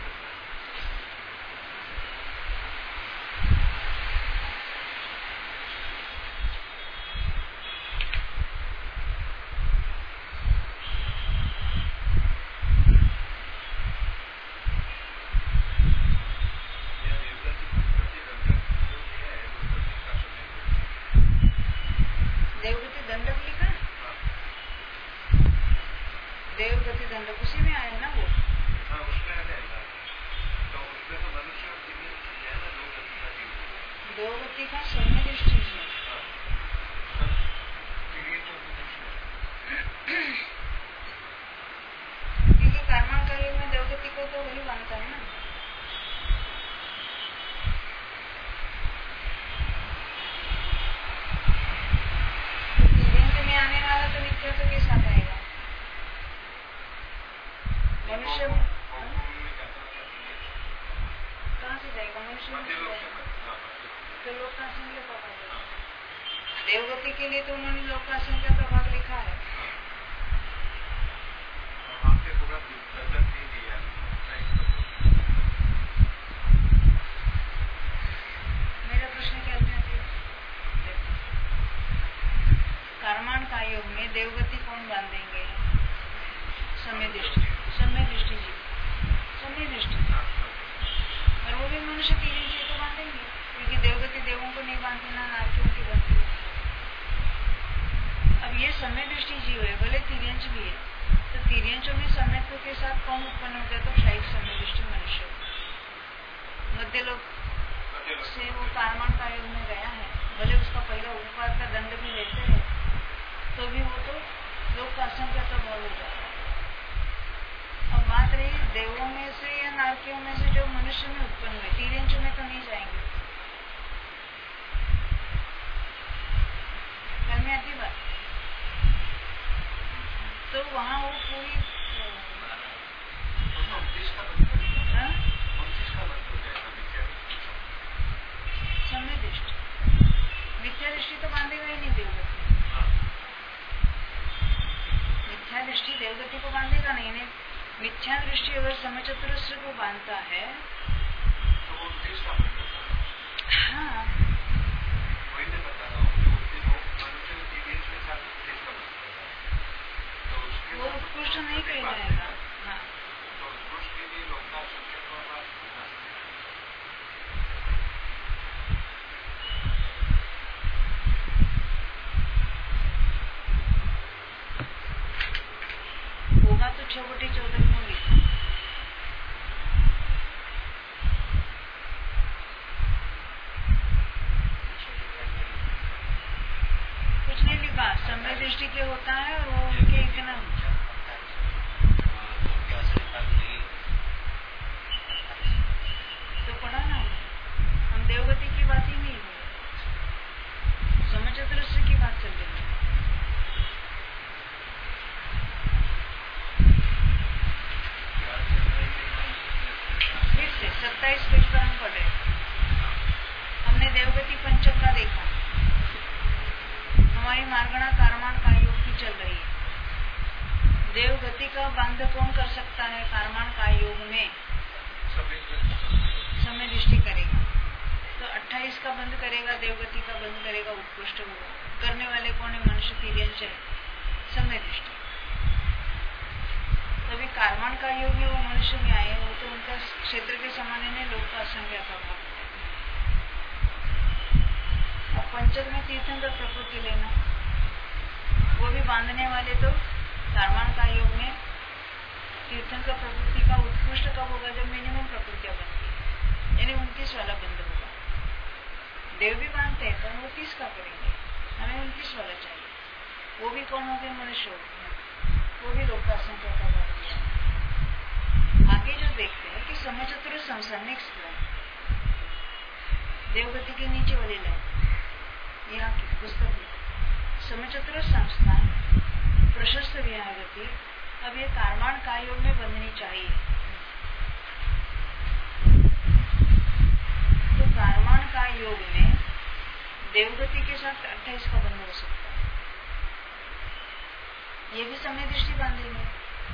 देवगति दंडक लिखा, देवगति दंडक उसी में आया ना वो। हाँ, उसमें आएगा। तो उसमें तो मनुष्य और तिर्यंच है ना, दो गति का जीवन। दो गति का सम्य दृष्टि है। तिर्यंच और मनुष्य। क्योंकि कर्मण कार्य में देवगति को तो वही मानता है ना। आने वाला तो मिथ्या तो के साथ आएगा मनुष्य। कहाँ से जाएगा मनुष्य? तो लोक का संज्ञा का भाग, देवगति के लिए तो उन्होंने लोक का संज्ञा का भाग लिखा है। मेरा प्रश्न क्या है? कर्माण का योग में देवगति कौन बांधेंगे? समय दृष्टि, समय दृष्टि जी, समय दृष्टि। और वो भी मनुष्य तीन जी को बांधेंगे, क्योंकि देवगति देवों को नहीं बांधती ना नारकियों की बनती है। अब ये समय दृष्टि जीव है, भले तिर्यंच भी है, तो तिर्यंचों में समयत्व के साथ कौन उत्पन्न होता है? तो शायद समय दृष्टि मनुष्य। मध्य लोक से वो कर्माण का योग में गया है, भले उसका पहला उपवाद का दंड भी लेते हैं, तो भी वो तो लोक का असंख्य तो भाव हो जाता है। अब बात रही देवों में से या नारकियों में से जो मनुष्य में उत्पन्न हुए, तिर्यंचों में तो नहीं जाएंगे। घर में आती बात, तो वहाँ वो पूरी समय दृष्टि, मिथ्या दृष्टि तो बांधेगा ही नहीं देवगति। मिथ्या दृष्टि देवगति को बांधेगा नहीं, नहीं। मिथ्या दृष्टि अगर समचतुरस्र को बांधता है तो वो तीसरा बन जाता है। हाँ, वही मैं बता रहा हूँ, मनुष्य तिर्यंच के साथ तीसरा बन जाता है, तो उसके वो उत्कृष्ट नहीं कहलाएगा। हाँ, तो उत्कृष्ट के लिए लोक का संख्या का भाग होना होगा तो छह बटे चौदह क्यों लिखा? कुछ नहीं लिखा, समय दृष्टि के होता है और वो उनके इतना तो पढ़ा ना, हम देवगति की बात ही नहीं हुई, समचतुरस्र की बात चल रही है। सत्ताईस पेज पर हम पढ़े, हमने देवगति पंचक का देखा, हमारी मार्गणा कारमान का योग की चल रही है। देवगति का बंध कौन कर सकता है? कारमान का योग में समय दृष्टि करेगा, तो अट्ठाईस का बंद करेगा, देवगति का बंद करेगा, उत्कृष्ट होगा। करने वाले कौन है? मनुष्य तिर्यंच है, समय दृष्टि। तभी कारमान का योग भी वो मनुष्य में आए, वो तो उनका क्षेत्र के समान है, लोक का असंख्य का भाग। अब पंचक में तीर्थंकर प्रकृति लेना, वो भी बांधने वाले तो कारमान का योग में तीर्थंकर प्रकृति का उत्कृष्ट कब होगा? जब मिनिमम प्रकृतियां बनती है, यानी उनतीस वाला बंद होगा। देव भी बांधते हैं तो वो तीस का करेंगे, हमें उनतीस वाला चाहिए। वो भी कौन हो गए? मनुष्य हो गए, वो भी लोक का असंख्य का भाग। आगे जो देखते हैं कि समचतुर संसार, नेक्स्ट लाइन, देवगति के नीचे वाली लाइन, यहाँ की पुस्तक में समचतुर संस्थान प्रशस्त विहागति, अब ये कारमान का योग में बननी चाहिए। तो कारमान का योग में देवगति के साथ अट्ठाईस का बंध हो सकता है। ये भी समय दृष्टि बांधेंगे।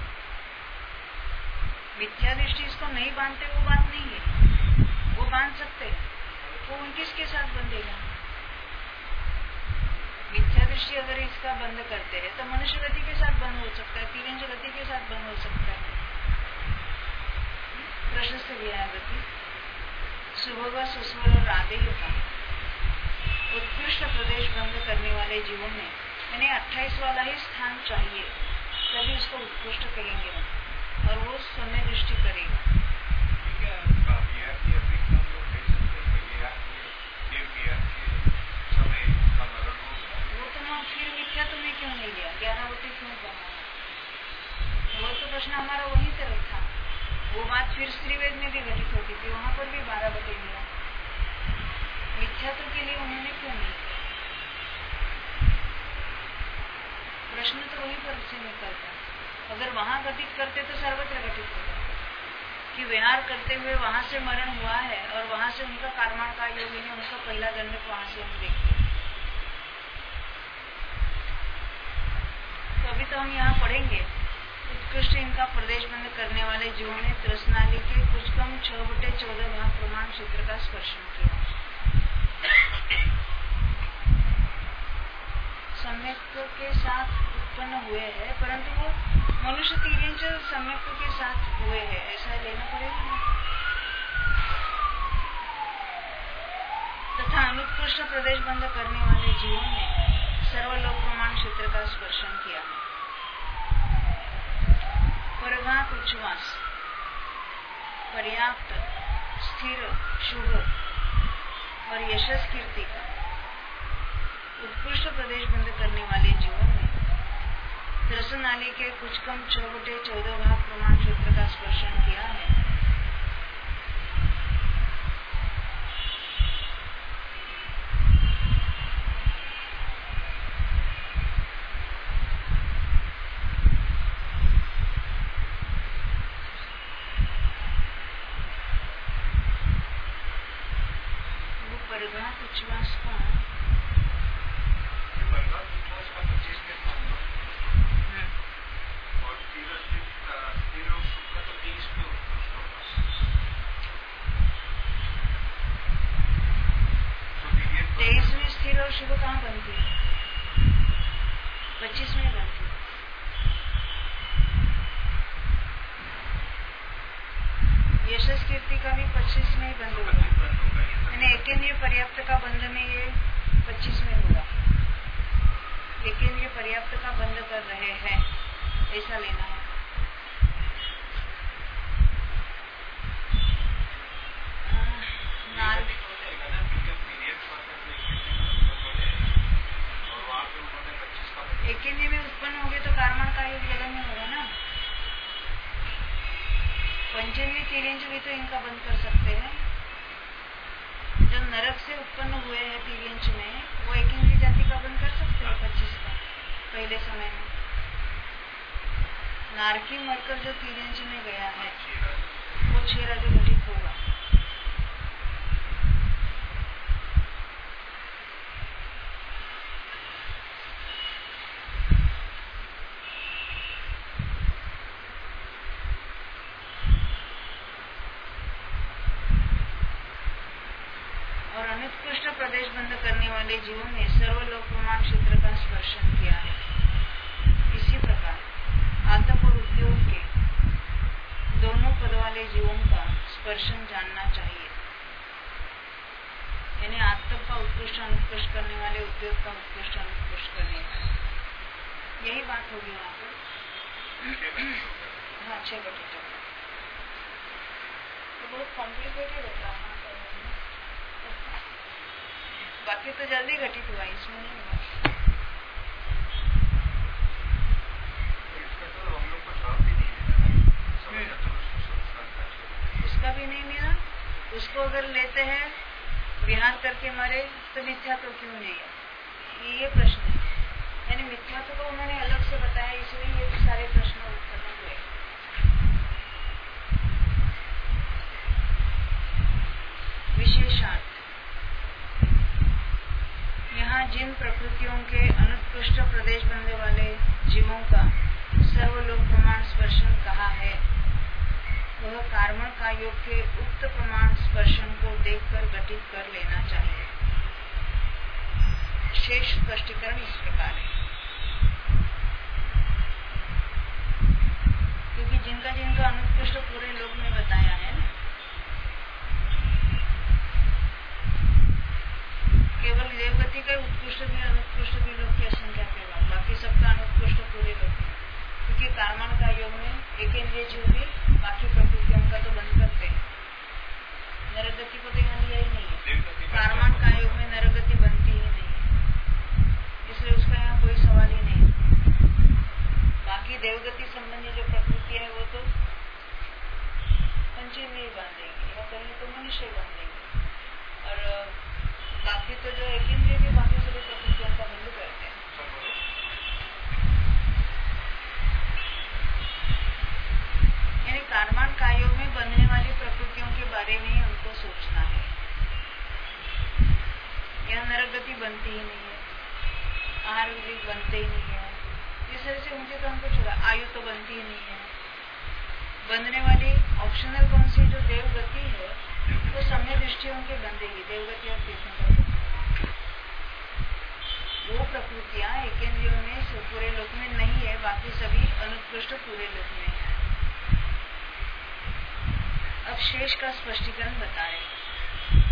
मिथ्या दृष्टि इसको नहीं बांधते वो बात नहीं है, वो बांध सकते हैं। वो उनतीस के साथ बंधेगा। मिथ्या दृष्टि अगर इसका बंद करते हैं तो मनुष्य गति के साथ बंद हो सकता है, तिरंज गति के साथ बंद हो सकता है। प्रशस्त गया गति सुभोग सुस्वर और आदेय का उत्कृष्ट प्रदेश बंद करने वाले जीवन में यानी अट्ठाईस वाला ही स्थान चाहिए, तभी उसको उत्कृष्ट कहेंगे और वो समय दृष्टि करेगा। वो तो मैं फिर मिथ्या तुम्हें क्यों नहीं लिया, ग्यारहवती क्यों करना? वो तो प्रश्न हमारा वही तरफ था। वो बात फिर स्त्रीवेद में भी घटित होती थी, वहां पर भी बारह बटे लिया। मिथ्यात्व के लिए उन्होंने क्यों नहीं? प्रश्न तो वही पर से निकलता। अगर वहां घटित करते तो सर्वत्र घटित होता कि विहार करते हुए वहां से मरण हुआ है और वहां से उनका कर्मण का योग है, उनका पहला दंड वहां से हम देखते हैं। तो अभी तो हम यहाँ पढ़ेंगे उत्कृष्ट इनका प्रदेश बंद करने वाले जीवों ने त्रसनाली के कुछ कम छह बटे चौदह भाग प्रमाण क्षेत्र का स्पर्शन किया। सम्यक के साथ उत्पन्न हुए हैं, परंतु वो मनुष्य तिर्यंच सम्यक के साथ हुए हैं, ऐसा लेना पड़ेगा ना। तथा अनुत्कृष्ट प्रदेश बंद करने वाले जीवों ने सर्वलोक प्रमाण क्षेत्र का स्पर्शन किया। परघात उच्छ्वास पर्याप्त स्थिर शुभ और यशस कीर्ति का उत्कृष्ट प्रदेश बंद करने वाले जीवों ने त्रसनाली के कुछ कम छह बटे चौदह भाग प्रमाण क्षेत्र का स्पर्शन किया है। वो परघात उच्छ्वास का तेईसवीं स्थिर और शुभ कहाँ बनती है? पच्चीस में बनती है। यशस कीर्ति का भी पच्चीस में ही बंद होगा, यानी एकेंद्रीय पर्याप्त का बंध में ये पच्चीस में होगा। एकेंद्रीय पर्याप्त का बंध कर रहे हैं, ऐसा लेना है। एकेंद्रीय में उत्पन्न हो गए तो कार्मण का योग जगह में होगा ना। पंचेंद्रीय तिर्यंच भी तो इनका बंद कर सकते हैं। जो नरक से उत्पन्न हुए हैं तिर्यंच में, वो एकेंद्रीय जाति का बंद कर सकते हैं पच्चीस का पहले समय में। नारकी मरकर जो तिर्यंच में गया है वो छह राज्य घटित होगा। और अनुत्कृष्ट प्रदेश बंद करने वाले जीवों ने सर्वलोक प्रमाण क्षेत्र का स्पर्शन किया है। इसी प्रकार आतप और उद्योग के दोनों पद वाले जीवों का स्पर्शन जानना चाहिए, यानी आतप का उत्कृष्ट अनुत्कृष्ट करने वाले, उद्योग का उत्कृष्ट अनुत्कृष्ट करने वाले। यही बात होगी वहां पर। हाँ, छह बटे चौदह तो बहुत कॉम्प्लिकेटेड होता है। बाकी तो जल्दी घटित हुआ, इसमें नहीं हुआ। तो हम लोग को जवाब भी नहीं मिला, उसका भी नहीं मिला। उसको अगर लेते हैं विहार करके मरे तो मिथ्या तो क्यों नहीं है, ये प्रश्न है। यानी मिथ्या तो उन्होंने अलग से बताया, इसलिए ये सारे प्रश्न उत्पन्न हुए। विशेषार्थ जिन प्रकृतियों के अनुत्कृष्ट प्रदेश बनने वाले जीवों का सर्वलोक प्रमाण स्पर्शन कहा है, वह कार्मण का योग के उक्त प्रमाण स्पर्शन को देखकर घटित कर लेना चाहिए। शेष स्पष्टीकरण इस प्रकार है, क्योंकि जिनका जिनका अनुत्कृष्ट पूरे लोक में बताया है ना, केवल देवगति का उत्कृष्ट भी अनुत्कृष्ट भी लोग की असंख्या केवल, बाकी सबका अनुत्कृष्ट पूरे लोग में, क्योंकि कार्मण का योग में एक इंद्रिय जीव भी बाकी प्रकृतियों का तो बंद करते हैं, नरगति को तो यहाँ लिया ही नहीं है। कार्मण का योग में नरगति बनती ही नहीं है, इसलिए उसका यहाँ कोई सवाल ही नहीं है। बाकी देवगति संबंधी जो प्रकृति है वो तो पंचेंद्रिय बांधेंगे या कहीं तो मनुष्य बांधेंगे, और बाकी तो जो एक इंद्रिय भी बाकी सभी प्रकृतियों का बंद करते हैं। यानी कार्मण कायोग में बनने वाली प्रकृतियों के बारे में ही हमको सोचना है। यह नरगति बनती ही नहीं है, आहार भी बनते ही नहीं है, इस तरह से मुझे तो हमको छोड़ा, आयु तो बनती ही नहीं है। बनने वाली ऑप्शनल कौन सी जो देवगति है वो समय दृष्टियों के बंदेगी, देवगति और तीर्थंकर वो प्रकृतियां एक इंद्रियों में पूरे लोक में नहीं है, बाकी सभी अनुत्कृष्ट पूरे लोक में है। अब शेष का स्पष्टीकरण बता रहे।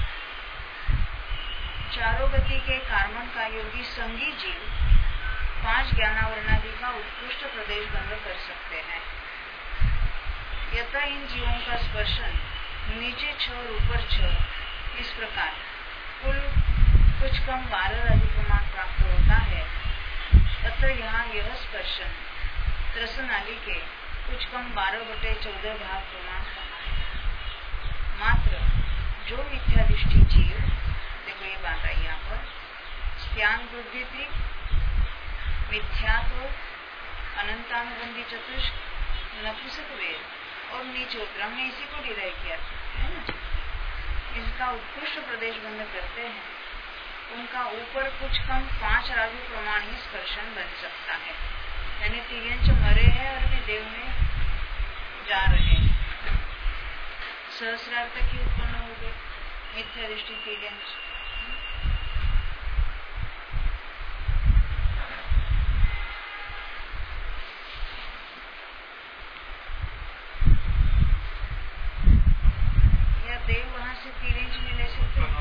चारों गति के कार्मण का योगी संगी जीव पांच ज्ञानावरणादि का उत्कृष्ट प्रदेश बंद कर सकते हैं। यथा इन जीवों का स्पर्शन नीचे छ और ऊपर छ इस प्रकार कुल कुछ कम बारह अधिक प्रमाण प्राप्त होता है, अतः यहाँ यह स्पर्शन त्रसनाली के कुछ कम बारह बटे चौदह भाग प्रमाण कहा है। मात्र जो मिथ्यादृष्टि जीव, देखो ये बात आई यहाँ पर, स्त्यान बुद्धि मिथ्यात्व अनंतानुबंधी चतुष्क नपुंसक वेद और नीचोत्र, हमने इसी को डिराइव किया है ना, इसका उत्कृष्ट प्रदेश बंद करते हैं, उनका ऊपर कुछ कम पांच राजु प्रमाण ही स्पर्शन बन सकता है। यानी तिर्यंच मरे हैं और भी देव में जा रहे हैं, सहस्रार्थ की उत्पन्न हो गए मिथ्या दृष्टि तिर्यंच। या देव वहां से तिर्यंच में ले सकते हैं,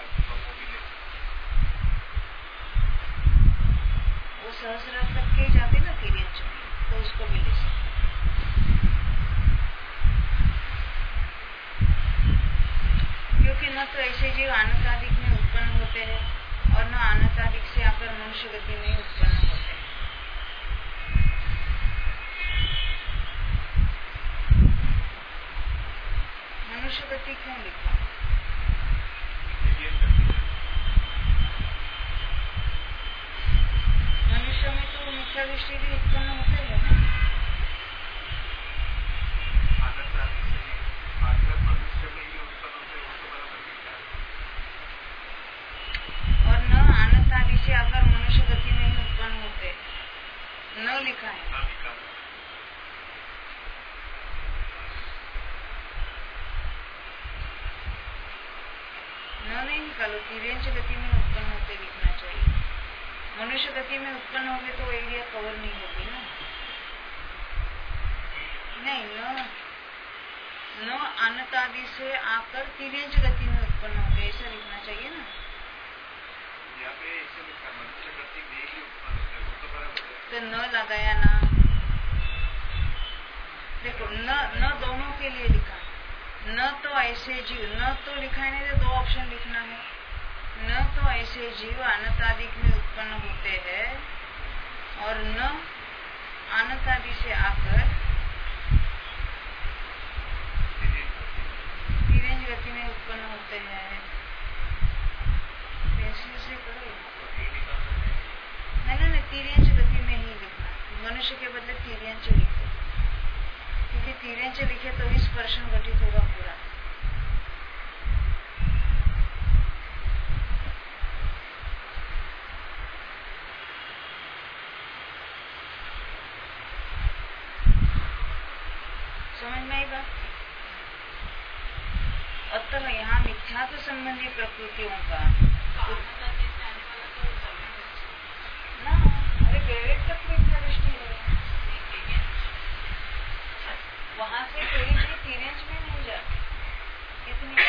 वो सहस्रार्थ तक के जाते ना तिर्यंच में, तो उसको भी ले सकते। क्योंकि न तो ऐसे जीव आनतादिक में उत्पन्न होते हैं और न आनतादिक से आकर मनुष्य गति में उत्पन्न होते हैं। मनुष्य गति क्यों लिखा? मनुष्य में तो मिथ्या दृष्टि भी उत्पन्न होते हैं ना, और न आनंद आदि से अगर मनुष्य गति में ही उत्पन्न होते न लिखा है। न नहीं निकालो, तिर्यंच गति में उत्पन्न होते लिखना चाहिए। मनुष्य गति में उत्पन्न हो गए तो एरिया कवर नहीं होगी ना, नहीं न न अनंत आदि से आकर तिर्यंच गति में उत्पन्न हो गए, ऐसा लिखना चाहिए ना। तो न लगाया ना, देखो न न दोनों के लिए लिखा, न तो ऐसे जीव, न तो लिखा है नहीं, दो ऑप्शन लिखना है। न तो ऐसे जीव अनंतादिक में उत्पन्न होते हैं और न अनंतादि से आकर तिर्यंच गति में उत्पन्न होते हैं। पेंसिल से करो, नहीं नहीं तिर्यंच गति में ही लिखना, मनुष्य के बदले तिर्यंच लिखो, क्योंकि तिर्यंच लिखे तो ही स्पर्शन घटित होगा पूरा। मिथ्यात्व संबंधी प्रकृतियों का ना, अरे विवेक तक मिथ्या दृष्टि है, वहां से कोई भी तीरेंज में नहीं जाती इतनी।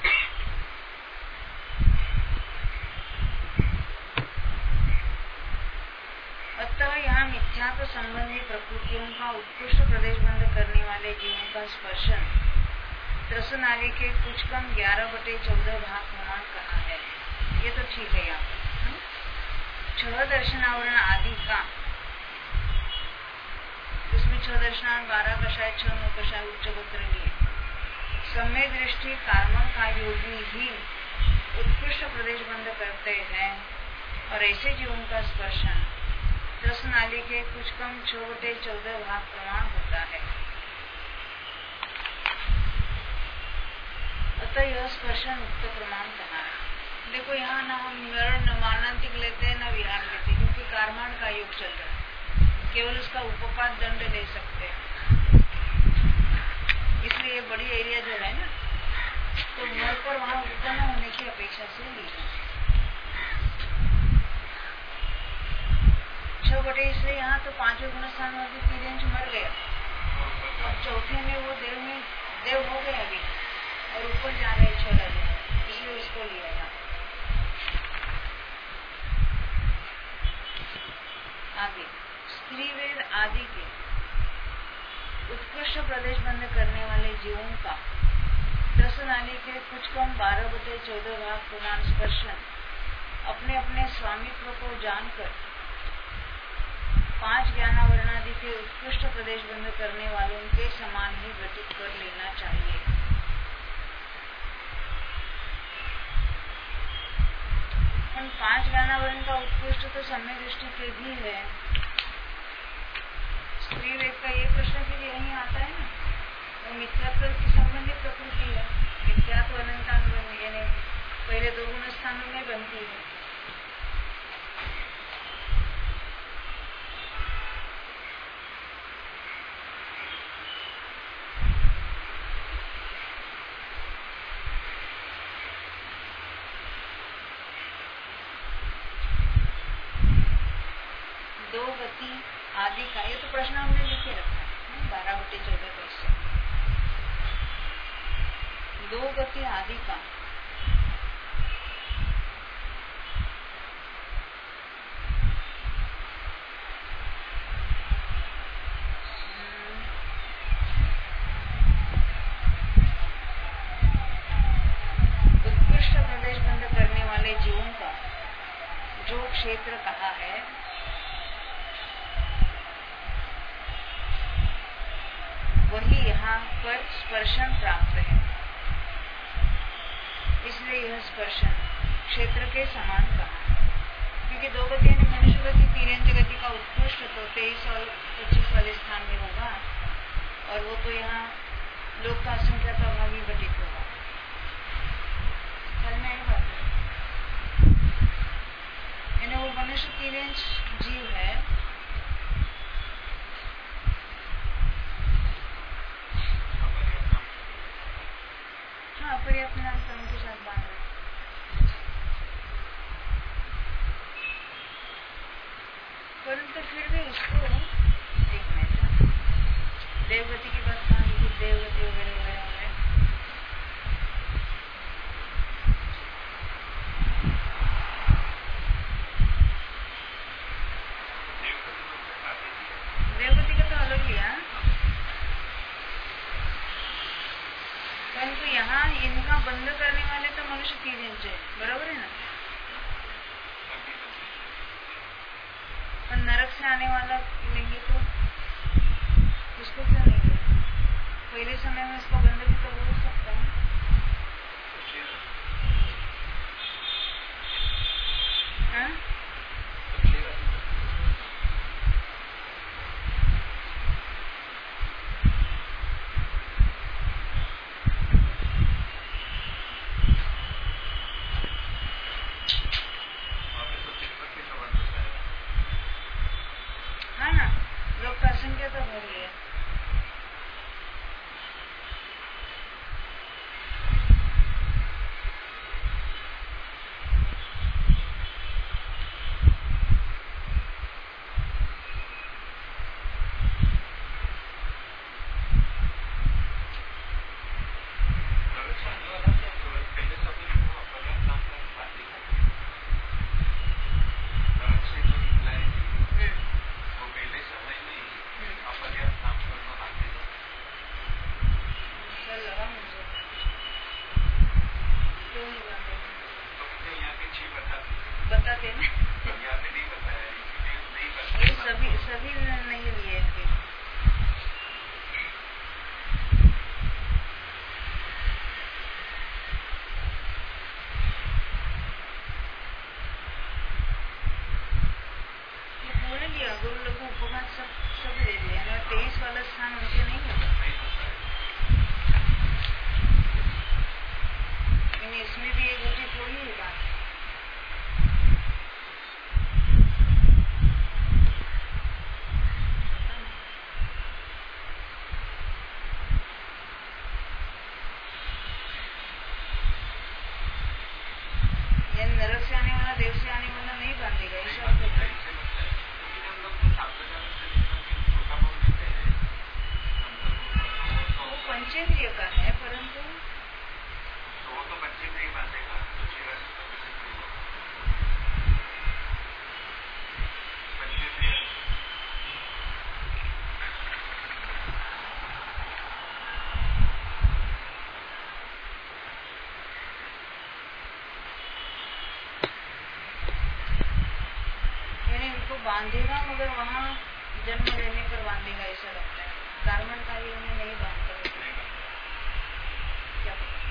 अतः यहाँ मिथ्यात्व संबंधी प्रकृतियों का उत्कृष्ट प्रदेश बंद करने वाले जीवों का स्पर्शन त्रसनाली के कुछ कम ग्यारह बटे चौदह भाग प्रमाण कहा है। ये तो ठीक है। यहाँ छह दर्शनावरण आदि का, इसमें छह दर्शनावरण बारह कषाय छह नौ कषाय उच्च गोत्र लिए सम्यक दृष्टि कार्मण का योगी ही उत्कृष्ट प्रदेश बंद करते हैं और ऐसे जीवों का स्पर्शन त्रसनाली के कुछ कम छह बटे चौदह भाग प्रमाण होता है। अतः यह स्पर्शन उक्त प्रमाण कहा है। देखो यहाँ न हम विवरण न मानांतिक लेते हैं न विहार लेते हैं, क्योंकि कार्माण का योग चल रहा है, केवल उसका उपपाद दंड ले सकते हैं। इसलिए ये बड़ी एरिया जो है ना, तो मोड़ पर वहां उत्पन्न होने की अपेक्षा से ली है छह बटे। इसलिए यहाँ तो पांचवें गुण स्थान वाले तीरेंज मर गया और चौथे में वो देव में देव हो गया अभी और ऊपर जा रहे छह लगे, इसलिए उसको लिया यहाँ। आगे स्त्री वेद आदि के उत्कृष्ट प्रदेश बंद करने वाले जीवों का त्रसनाली के कुछ कम बारह बटे चौदह भाग प्रमाण स्पर्शन अपने अपने स्वामित्व को जानकर पांच ज्ञानावरणादि के उत्कृष्ट प्रदेश बंद करने वालों के समान ही घटित कर लेना चाहिए। उन पांच ज्ञानावरण का उत्कृष्ट तो सम्यक दृष्टि के भी है। स्त्री वेद का ये प्रश्न भी यही आता है ना, वो मिथ्यात्व की संबंधित प्रकृति है। मिथ्यात्व अनंतानुबंध यानी पहले दो गुण स्थानों में बनती है। दो गति आदि का, ये तो प्रश्न हमने लिखे रखा है बारह बटे चौदह क्वेश्चन। दो गति आदि का उत्कृष्ट प्रदेश बंद करने वाले जीवों का जो क्षेत्र कहा है वही यहाँ पर स्पर्शन प्राप्त है। इसलिए यह स्पर्शन क्षेत्र के समान कहा है, क्योंकि दो गति यानी मनुष्य गति तीरेंज गति का उत्कृष्ट तो तेईस और पच्चीस वाले स्थान में होगा और वो तो यहाँ लोक का संख्या का भाग ही घटित होगा। कल में आई बात है, यानी वो मनुष्य तीरेंज जीव है। हाँ, पर्याप्त नाम क्रम के साथ बांध रहे, परंतु फिर भी उसको देखना है। देवगति की बात कहाँ की, देवगति वगैरह वगैरह वगैरह देवगति का तो अलग लिया, परंतु यहाँ इनका बंद करने वाले तो मनुष्य तीरेंज है, बराबर है ना। पर नरक से आने वाला लेंगे तो उसको क्यों नहीं लेंगे? पहले समय में उसका बंद भी तो हो सकता है। हाँ? हाँ ना, लोग का संख्या तो हो रही है। बताते ना, यहाँ पे नहीं बताया, इसीलिए नहीं बताया। ये सभी सभी ने नहीं लिए थे। पूरे लिया गुरु लघु उपवास सब सब ले लिया, तेईस वाला स्थान उनके नहीं होता। इसमें भी एक घटित हो ही बात। ये नरक से आने वाला देव से आने वाला नहीं बांधेगा, ऐसा वो पंचेंद्रिय का है, परंतु वो तो बच्चे नहीं बांधेगा, यानी उनको बांधेगा मगर वहाँ जन्म लेने पर बांधेगा, ऐसा लगता है। कार्बन कार्य उन्हें नहीं बांधता। क्या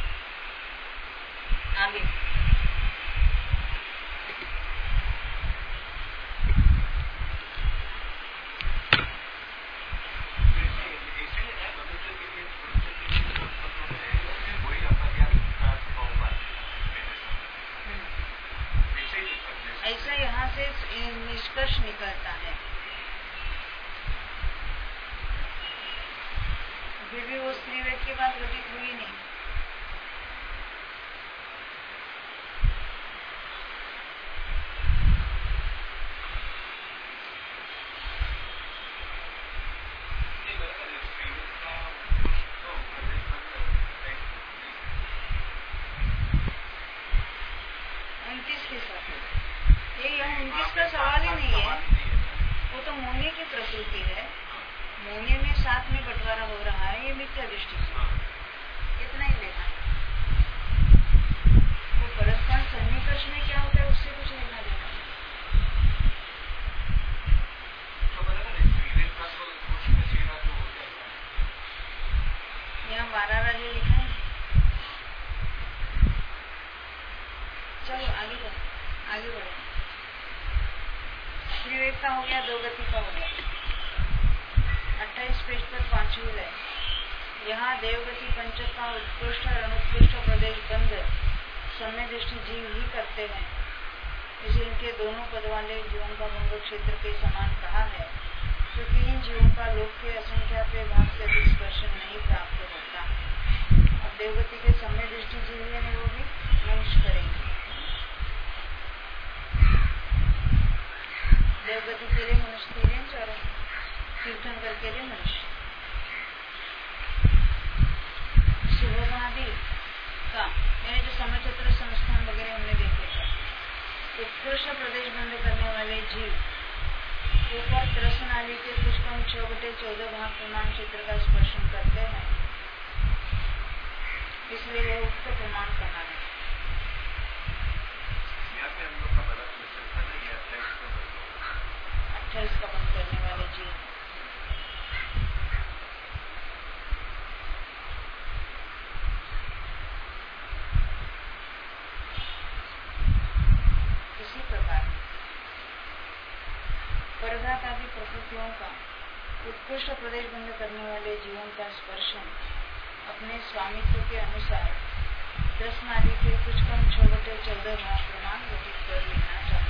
आगे ऐसा यहाँ से निष्कर्ष निकलता है। फिर भी वो स्त्री वेद की बात घटित हुई नहीं। उनतीस के साथ ये यहाँ उनतीस का सवाल ही नहीं है, वो तो मोहनी की प्रकृति है। मोहनी में साथ में बंटवारा हो रहा है, ये मिथ्या दृष्टि से इतना ही लेना है। वो परस्पर सन्निकर्ष में क्या होता है उससे कुछ लेना देना है। यहाँ बारह राज्य लिखा है। चलो आगे बढ़ो, आगे बढ़ो। त्रिवेद का हो गया, दो गति का हो गया। अट्ठाईस पेज पर पांचवी है। यहाँ देवगति पंचक का उत्कृष्ट और अनुत्कृष्ट प्रदेश बंद सम्य दृष्टि जीव ही करते हैं। इसे इनके दोनों पद वाले जीवन का भंग क्षेत्र के समान कहा है, क्योंकि इन जीवों का लोक के असंख्यात भाग से अधिक स्पर्शन नहीं प्राप्त होता। अब देवगति के सम्य दृष्टि जीव यानी वो भी मनुष्य करेंगे। देवगति के लिए मनुष्य तीर्थ और तीर्थंकर के लिए मनुष्य। शुभोपाधि का यानी जो समचत्र संस्थान वगैरह हमने देखे थे। उत्कृष्ट प्रदेश बंद करने वाले जीव ऊपर दर्शन आदि के कुछ कम छह बटे चौदह भाग प्रमाण क्षेत्र का स्पर्शन करते हैं, इसलिए वह उक्त प्रमाण कहा है। अट्ठाईस का बंद करने वाले जीव इसी प्रकार परघात आदि प्रकृतियों का उत्कृष्ट प्रदेश बंद करने वाले जीवों का स्पर्शन अपने स्वामित्व के अनुसार दस नाली के कुछ कम छह बटे चौदह भाग प्रमाण घटित कर लेना चाहिए।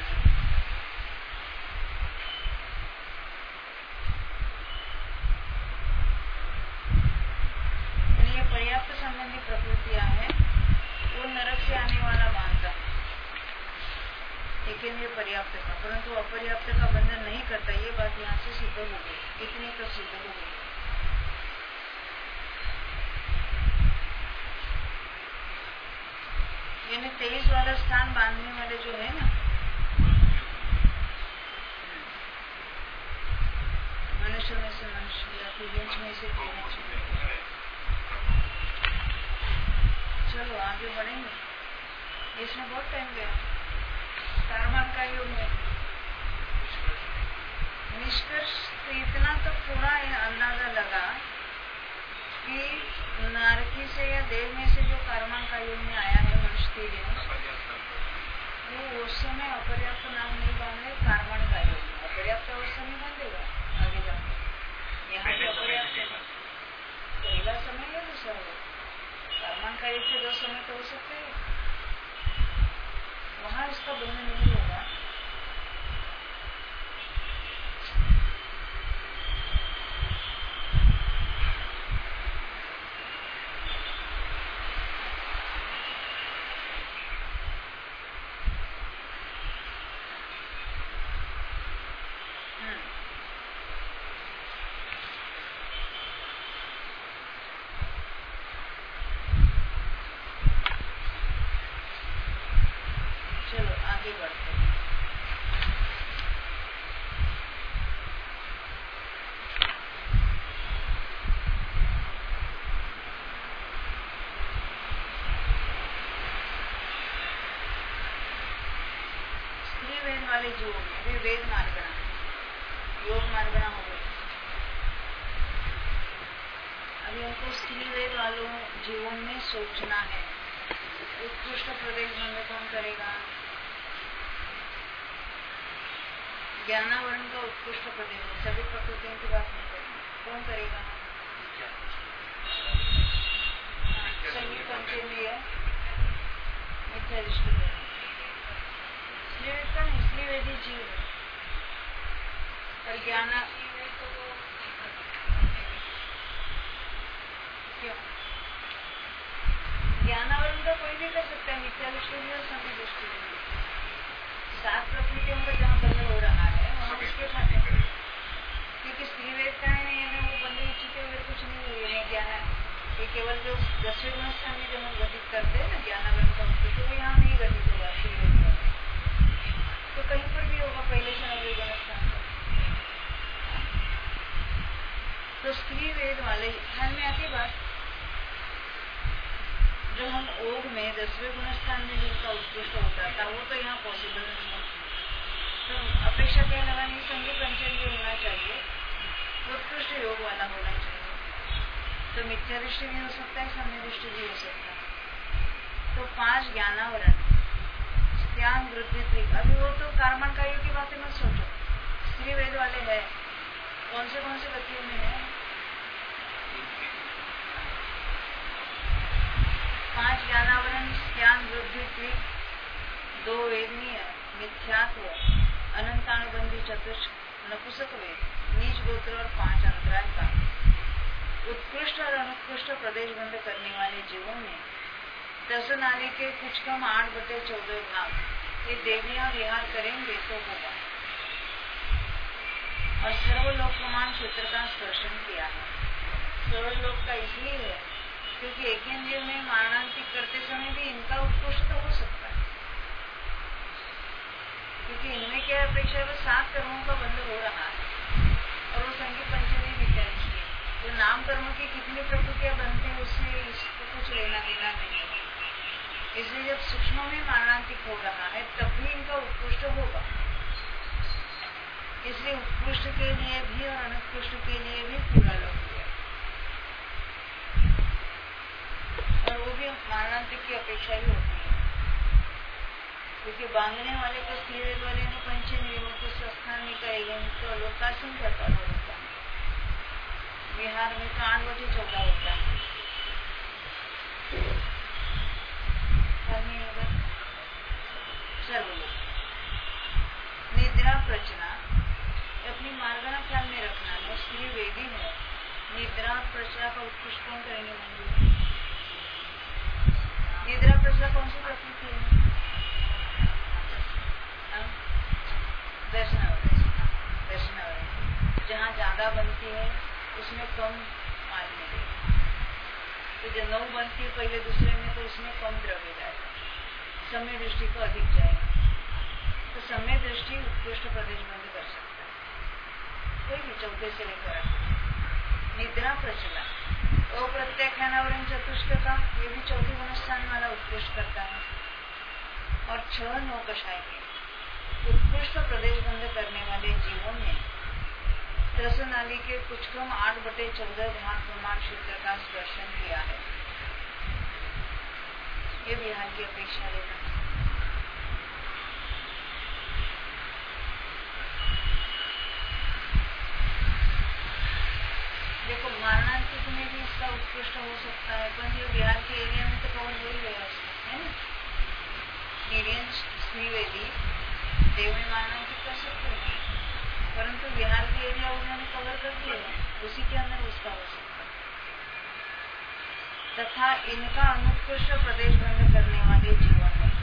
ये पर्याप्त संबंधी प्रकृतियां हैं, वो नरक से आने वाला मानता है, लेकिन ये पर्याप्त का, परंतु अपर्याप्त का बंधन नहीं करता। ये बात यहाँ से सिद्ध हो गई, इतनी तो सिद्ध हो गई। यानी तेईस वाला स्थान बांधने वाले जो है ना, मनुष्य में से मनुष्य या फिर बेंच में से बेंच में। चलो आगे बढ़ेंगे, इसमें बहुत टाइम गया। कर्मण का योग है। निष्कर्ष इतना तो पूरा अंदाजा लगा कि नारकी से या देव में से जो कर्मण का योग में आया है मनुष्य वो उस समय अपर्याप्त नाम नहीं बांधे, कर्मण का योग में अपर्याप्त अवस्था नहीं बांधेगा आगे जाकर। यहाँ पे अपर्याप्त पहला समय या दूसरा हो, कर्मण का योग के दो समय तो हो सकते हैं, वहां इसका बंधन नहीं होगा। वेद मार्गणा योग मार्गणा हो गई। अभी हमको स्त्री वेद वालों जीवन में सोचना है, उत्कृष्ट प्रदेश बंद कौन करेगा? ज्ञानावरण का उत्कृष्ट प्रदेश, सभी प्रकृतियों की बात नहीं करेंगे, कौन करेगा? संगीत पंचेंद्रिय मिथ्या दृष्टि स्त्रीवेद का नहीं, स्त्रीवेदी जीव है और ज्ञान क्यों? ज्ञानावरण का कोई भी कर सकता है, मिथ्या दृष्टि भी और समय दृष्टि भी। सात प्रकृतियों का जहाँ बंध हो रहा है वहाँ उसके खाते, क्योंकि स्त्रीवेद का है नहीं, वो बंध इच्छित हुए कुछ नहीं हुए नहीं ज्ञान है, ये केवल जो दसवें गुण स्थान में जब हम गठित करते हैं ना ज्ञानावरण का उत्कृष्ट, तो वो यहाँ नहीं गठित होगा स्त्रीवेद में, तो कहीं पर भी होगा पहले से नवे गुण स्थान पर। तो स्त्री वेद वाले ध्यान में आती बात, जो हम ओग में दसवें गुण स्थान में जिनका उत्कृष्ट होता था वो तो यहाँ पॉसिबल नहीं है, तो अपेक्षा क्या लगानी, संगीत पंचेंद्रिय होना चाहिए, उत्कृष्ट योग वाला होना चाहिए, तो मिथ्या दृष्टि भी हो सकता है, समय दृष्टि भी हो सकता है। तो पांच ज्ञानावरण ज्ञान वृद्धि त्रिक, अभी वो तो कर्मण कार्यों की बातें मत सोचो, स्त्री वेद वाले है, कौन से कौन से गतियों में है? पांच ज्ञानावरण ज्ञान वृद्धि त्रिक, दो वेदनीय मिथ्यात्व अनंतानुबंधी चतुष्क नपुंसक वेद नीच गोत्र और पांच अंतराल का उत्कृष्ट और अनुत्कृष्ट प्रदेश बंद करने वाले जीवों में दस नाली के कुछ कम आठ बटे चौदह भाग ये देवियां विहार करेंगे तो होगा। और सर्वलोक प्रमाण क्षेत्र का स्पर्शन किया है। सर्वलोक का इसलिए है क्योंकि एक जीव में मारणांतिक करते समय भी इनका उत्कृष्ट हो सकता है, क्योंकि इनमें क्या अपेक्षा है, सात कर्मों का बंध हो रहा है और वो संगीत पंचमी विद्या है, तो नाम कर्म की कितनी प्रकृतियां बनती है उससे इसको कुछ लेना देना नहीं है। इसलिए जब सूक्ष्म में मारणांतिक हो रहा है तब भी इनका उत्कृष्ट होगा, इसलिए उत्कृष्ट के लिए भी और अनुत्कृष्ट के लिए भी पूरा लोग किया, और वो भी मारणांतिक की अपेक्षा ही होती है, क्योंकि बांधने वाले को स्त्रीवेद वाले ने पंचेंद्रियों को स्वस्थान में करेगा, तो लोकासन करता होता है, बिहार में तो आठ बजे चौदह होता है। सर्वलोक निद्रा प्रचना अपनी मार्गना ख्याल में रखना है, स्त्री वेदी है, निद्रा प्रचना का उत्कृष्ट कौन करेंगे? मंजूर निद्रा प्रचना कौन सी प्रकृति है? दर्शनावरण, दर्शनावरण जहाँ ज्यादा बनती है उसमें कम माल मिलेगा, तो जो नौ बनती है पहले दूसरे में तो उसमें कम द्रव्य जाएगा, समय दृष्टि को अधिक जाएगा, तो समय दृष्टि उत्कृष्ट प्रदेश बंद कर सकता है कोई भी चौथे से लेकर। निद्रा प्रचला अप्रत्याख्यानावरण चतुष्क का ये भी चौथे गुण स्थान वाला उत्कृष्ट करता है, और छह नौ कषाय के उत्कृष्ट प्रदेश बंद करने वाले जीवों ने रसनाली के कुछ कम आठ बटे चौदह भाग प्रमाण क्षेत्र का स्पर्शन किया है। ये बिहार की अपेक्षा लेना। देखो मारणांतिक में भी इसका उत्कृष्ट हो सकता है, पर ये बिहार के एरिया में तो कवर हो ही गया है ना। टीरियन श्रीवेदी देव में मारणांतिक कर सकते हैं, परंतु बिहार के एरिया उन्होंने कवर कर दिया, उसी के अंदर उसका हो सकता है। तथा इनका अनुत्कृष्ट प्रदेश बंद करने वाले जीवन में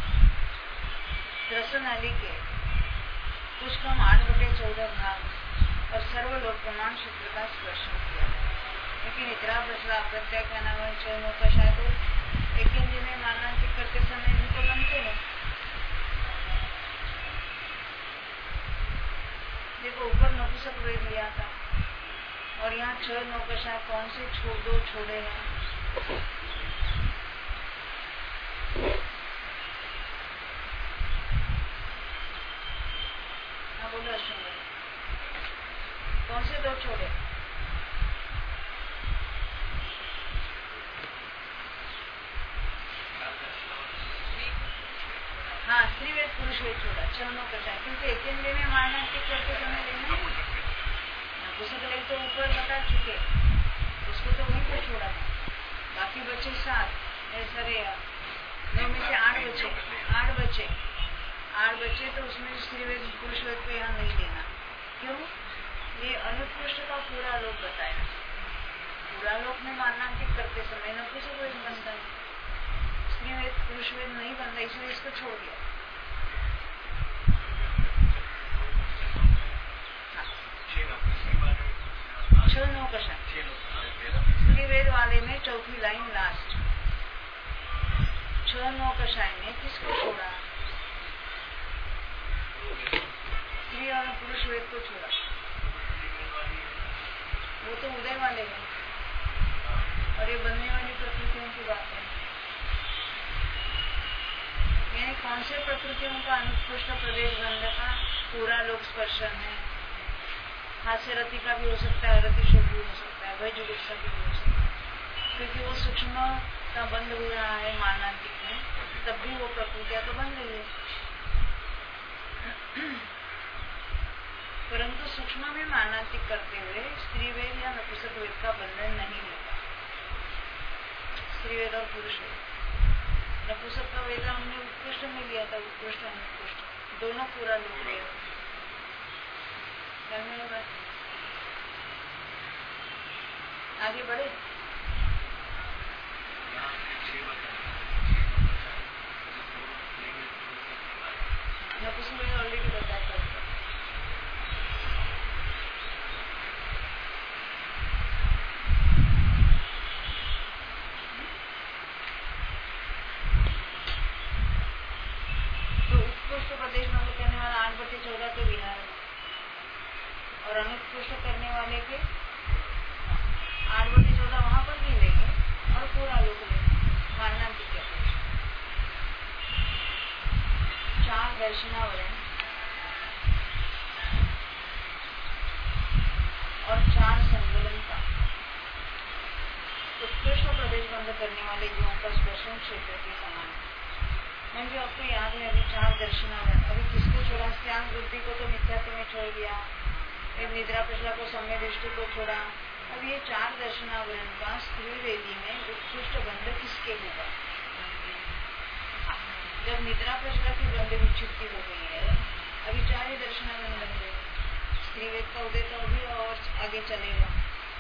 रसनाली के कुछ कम आठ बटे चौदह भाग और सर्वलोक प्रमाण क्षेत्र का स्पर्शन किया। लेकिन इतना बचला प्रत्याख्यानावर चरणों का शायद एक जिन्हें मारणांतिक करते समय भी तो बनते हैं। देखो ऊपर नपुंसक वेद लिया था और यहाँ छह नौकशा कौन से छो दो छोड़े हैं। हाँ बोलो अश्विन, कौन से दो छोड़े? हाँ स्त्रीवेद पुरुष वेद छोड़ा, छह नौकशा, क्योंकि एक में मारणांतिक करते समय लेना नपुंसक वेद तो ऊपर बता चुके, उसको तो वहीं पर छोड़ा था। बाकी बचे सात, सरे नौ में से आठ बचे, आठ बचे आठ बचे तो उसमें स्त्रीवेद पुरुष वेद को यहाँ नहीं लेना। क्यों? ये अनुत्कृष्ट का पूरा लोक बताया। पूरा लोक में मारणांतिक करते समय नपुंसक वेद बनता है, स्त्रीवेद पुरुष वेद नहीं बनता, इसलिए इसको छोड़ दिया। छह नौकशा स्त्रीवेद वाले में चौथी लाइन लास्ट, छह नौकशाएं ने किसको छोड़ा? स्त्री और पुरुष वेद को छोड़ा। वो तो उदय वाले हैं और ये बनने वाली प्रकृतियों की बात है। यानी कौन से प्रकृतियों का अनुत्कृष्ट प्रदेश बंध का पूरा लोक स्पर्शन है। हास्य रति का भी हो सकता है, रति शोक भी हो सकता है, भय जुगुप्सा भी हो सकता है, क्योंकि वो सूक्ष्म का बंद हो रहा है मारणांतिक में, तब भी वो प्रकृतियां तो बन रही है। परंतु सूक्ष्म में मारणांतिक करते हुए स्त्रीवेद या नपुंसक वेद का बंधन नहीं होता। स्त्रीवेद और पुरुष वेद, नपुंसक का वेद हमने उत्कृष्ट में लिया था, उत्कृष्ट अनुत्कृष्ट दोनों पूरा लोक लिया। आगे बढ़े। नपुंसक वेद ऑलरेडी बताया था। और अनुत्कृष्ट करने वाले के आठ बटे चौदह वहां पर भी लेंगे और पूरा लोक लेंगे मारणांतिक के अपेक्षा। चार दर्शनावरण और चार संकलन का उत्कृष्ट प्रदेश बंद करने वाले जीवों का स्पर्शन क्षेत्र के समान है। म्हणजे आपको याद है अभी चार दर्शनावरण, अभी किसको छोड़ा? स्त्यांग वृद्धि को तो मिथ्यात्व में छोड़ दिया, फिर निद्रा प्रश्ला को सम्य दृष्टि को छोड़ा। अब ये चार दर्शनावरण का स्त्री वेदी में उत्कृष्ट बंध किसके होगा? जब निद्रा प्रश्ला की बंध विच्छित्ति हो गई है, अभी चार ही दर्शनावरण बन गए। स्त्री वेद का उदय तो अभी और आगे चलेगा।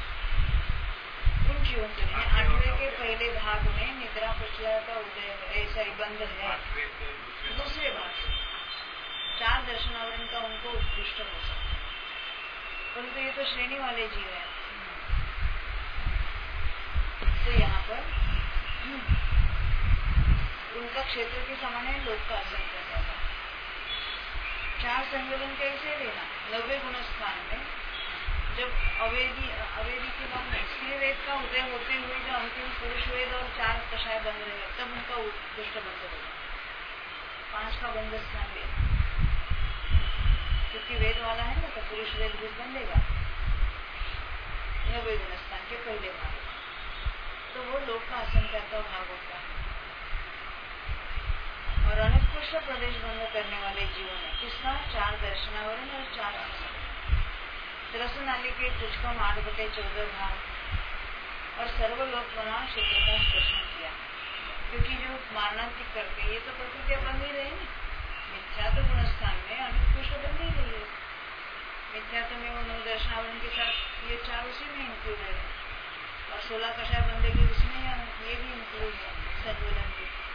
उन जीवों के लिए आठवें के पहले भाग में निद्रा प्रश्ला का उदय सॉरी बंध है, दूसरे भाग से चार दर्शनावरण का उनको उत्कृष्ट हो सकता है। परंतु ये तो श्रेणी वाले जीव हैं, तो यहाँ पर उनका क्षेत्र के समान लोक का आसन कर जाता है। चार संयोजन कैसे लेना? नब्बे गुण स्थान में जब अवेदी अवेदी के बाद में स्त्री वेद का उदय होते हुए जो अंतिम पुरुष वेद और चार कषाय बन रहे तब उनका उत्कृष्ट बंध होगा। पांच का बंध स्थान लेना क्योंकि वेद वाला है ना, तो पुरुष वेद रूप बनेगा नवे गुण स्थान के पहले भाग, तो वो लोक का असंख्याता भाग होता है। और अनुत्कृष्ट प्रदेश बंद करने वाले जीवों ने किसका चार दर्शनावरण और चार दर्शनाली के तुझकम आठ बटे चौदह भाग और सर्वलोक प्रमाण क्षेत्र का स्पर्शन किया, क्योंकि जो मारणांतिक करते ये तो प्रकृति बन ही रही है। मिथ्या तो गुणस्थान में अनुत्कृष्ट बन ही रही है, मिथ्या तो में वो नौ दर्शनावरण के साथ ये चार उसी में इंक्लूड है, और सोलह कषाय बंदे के उसमें ये भी इंक्लूड है संबोधन के।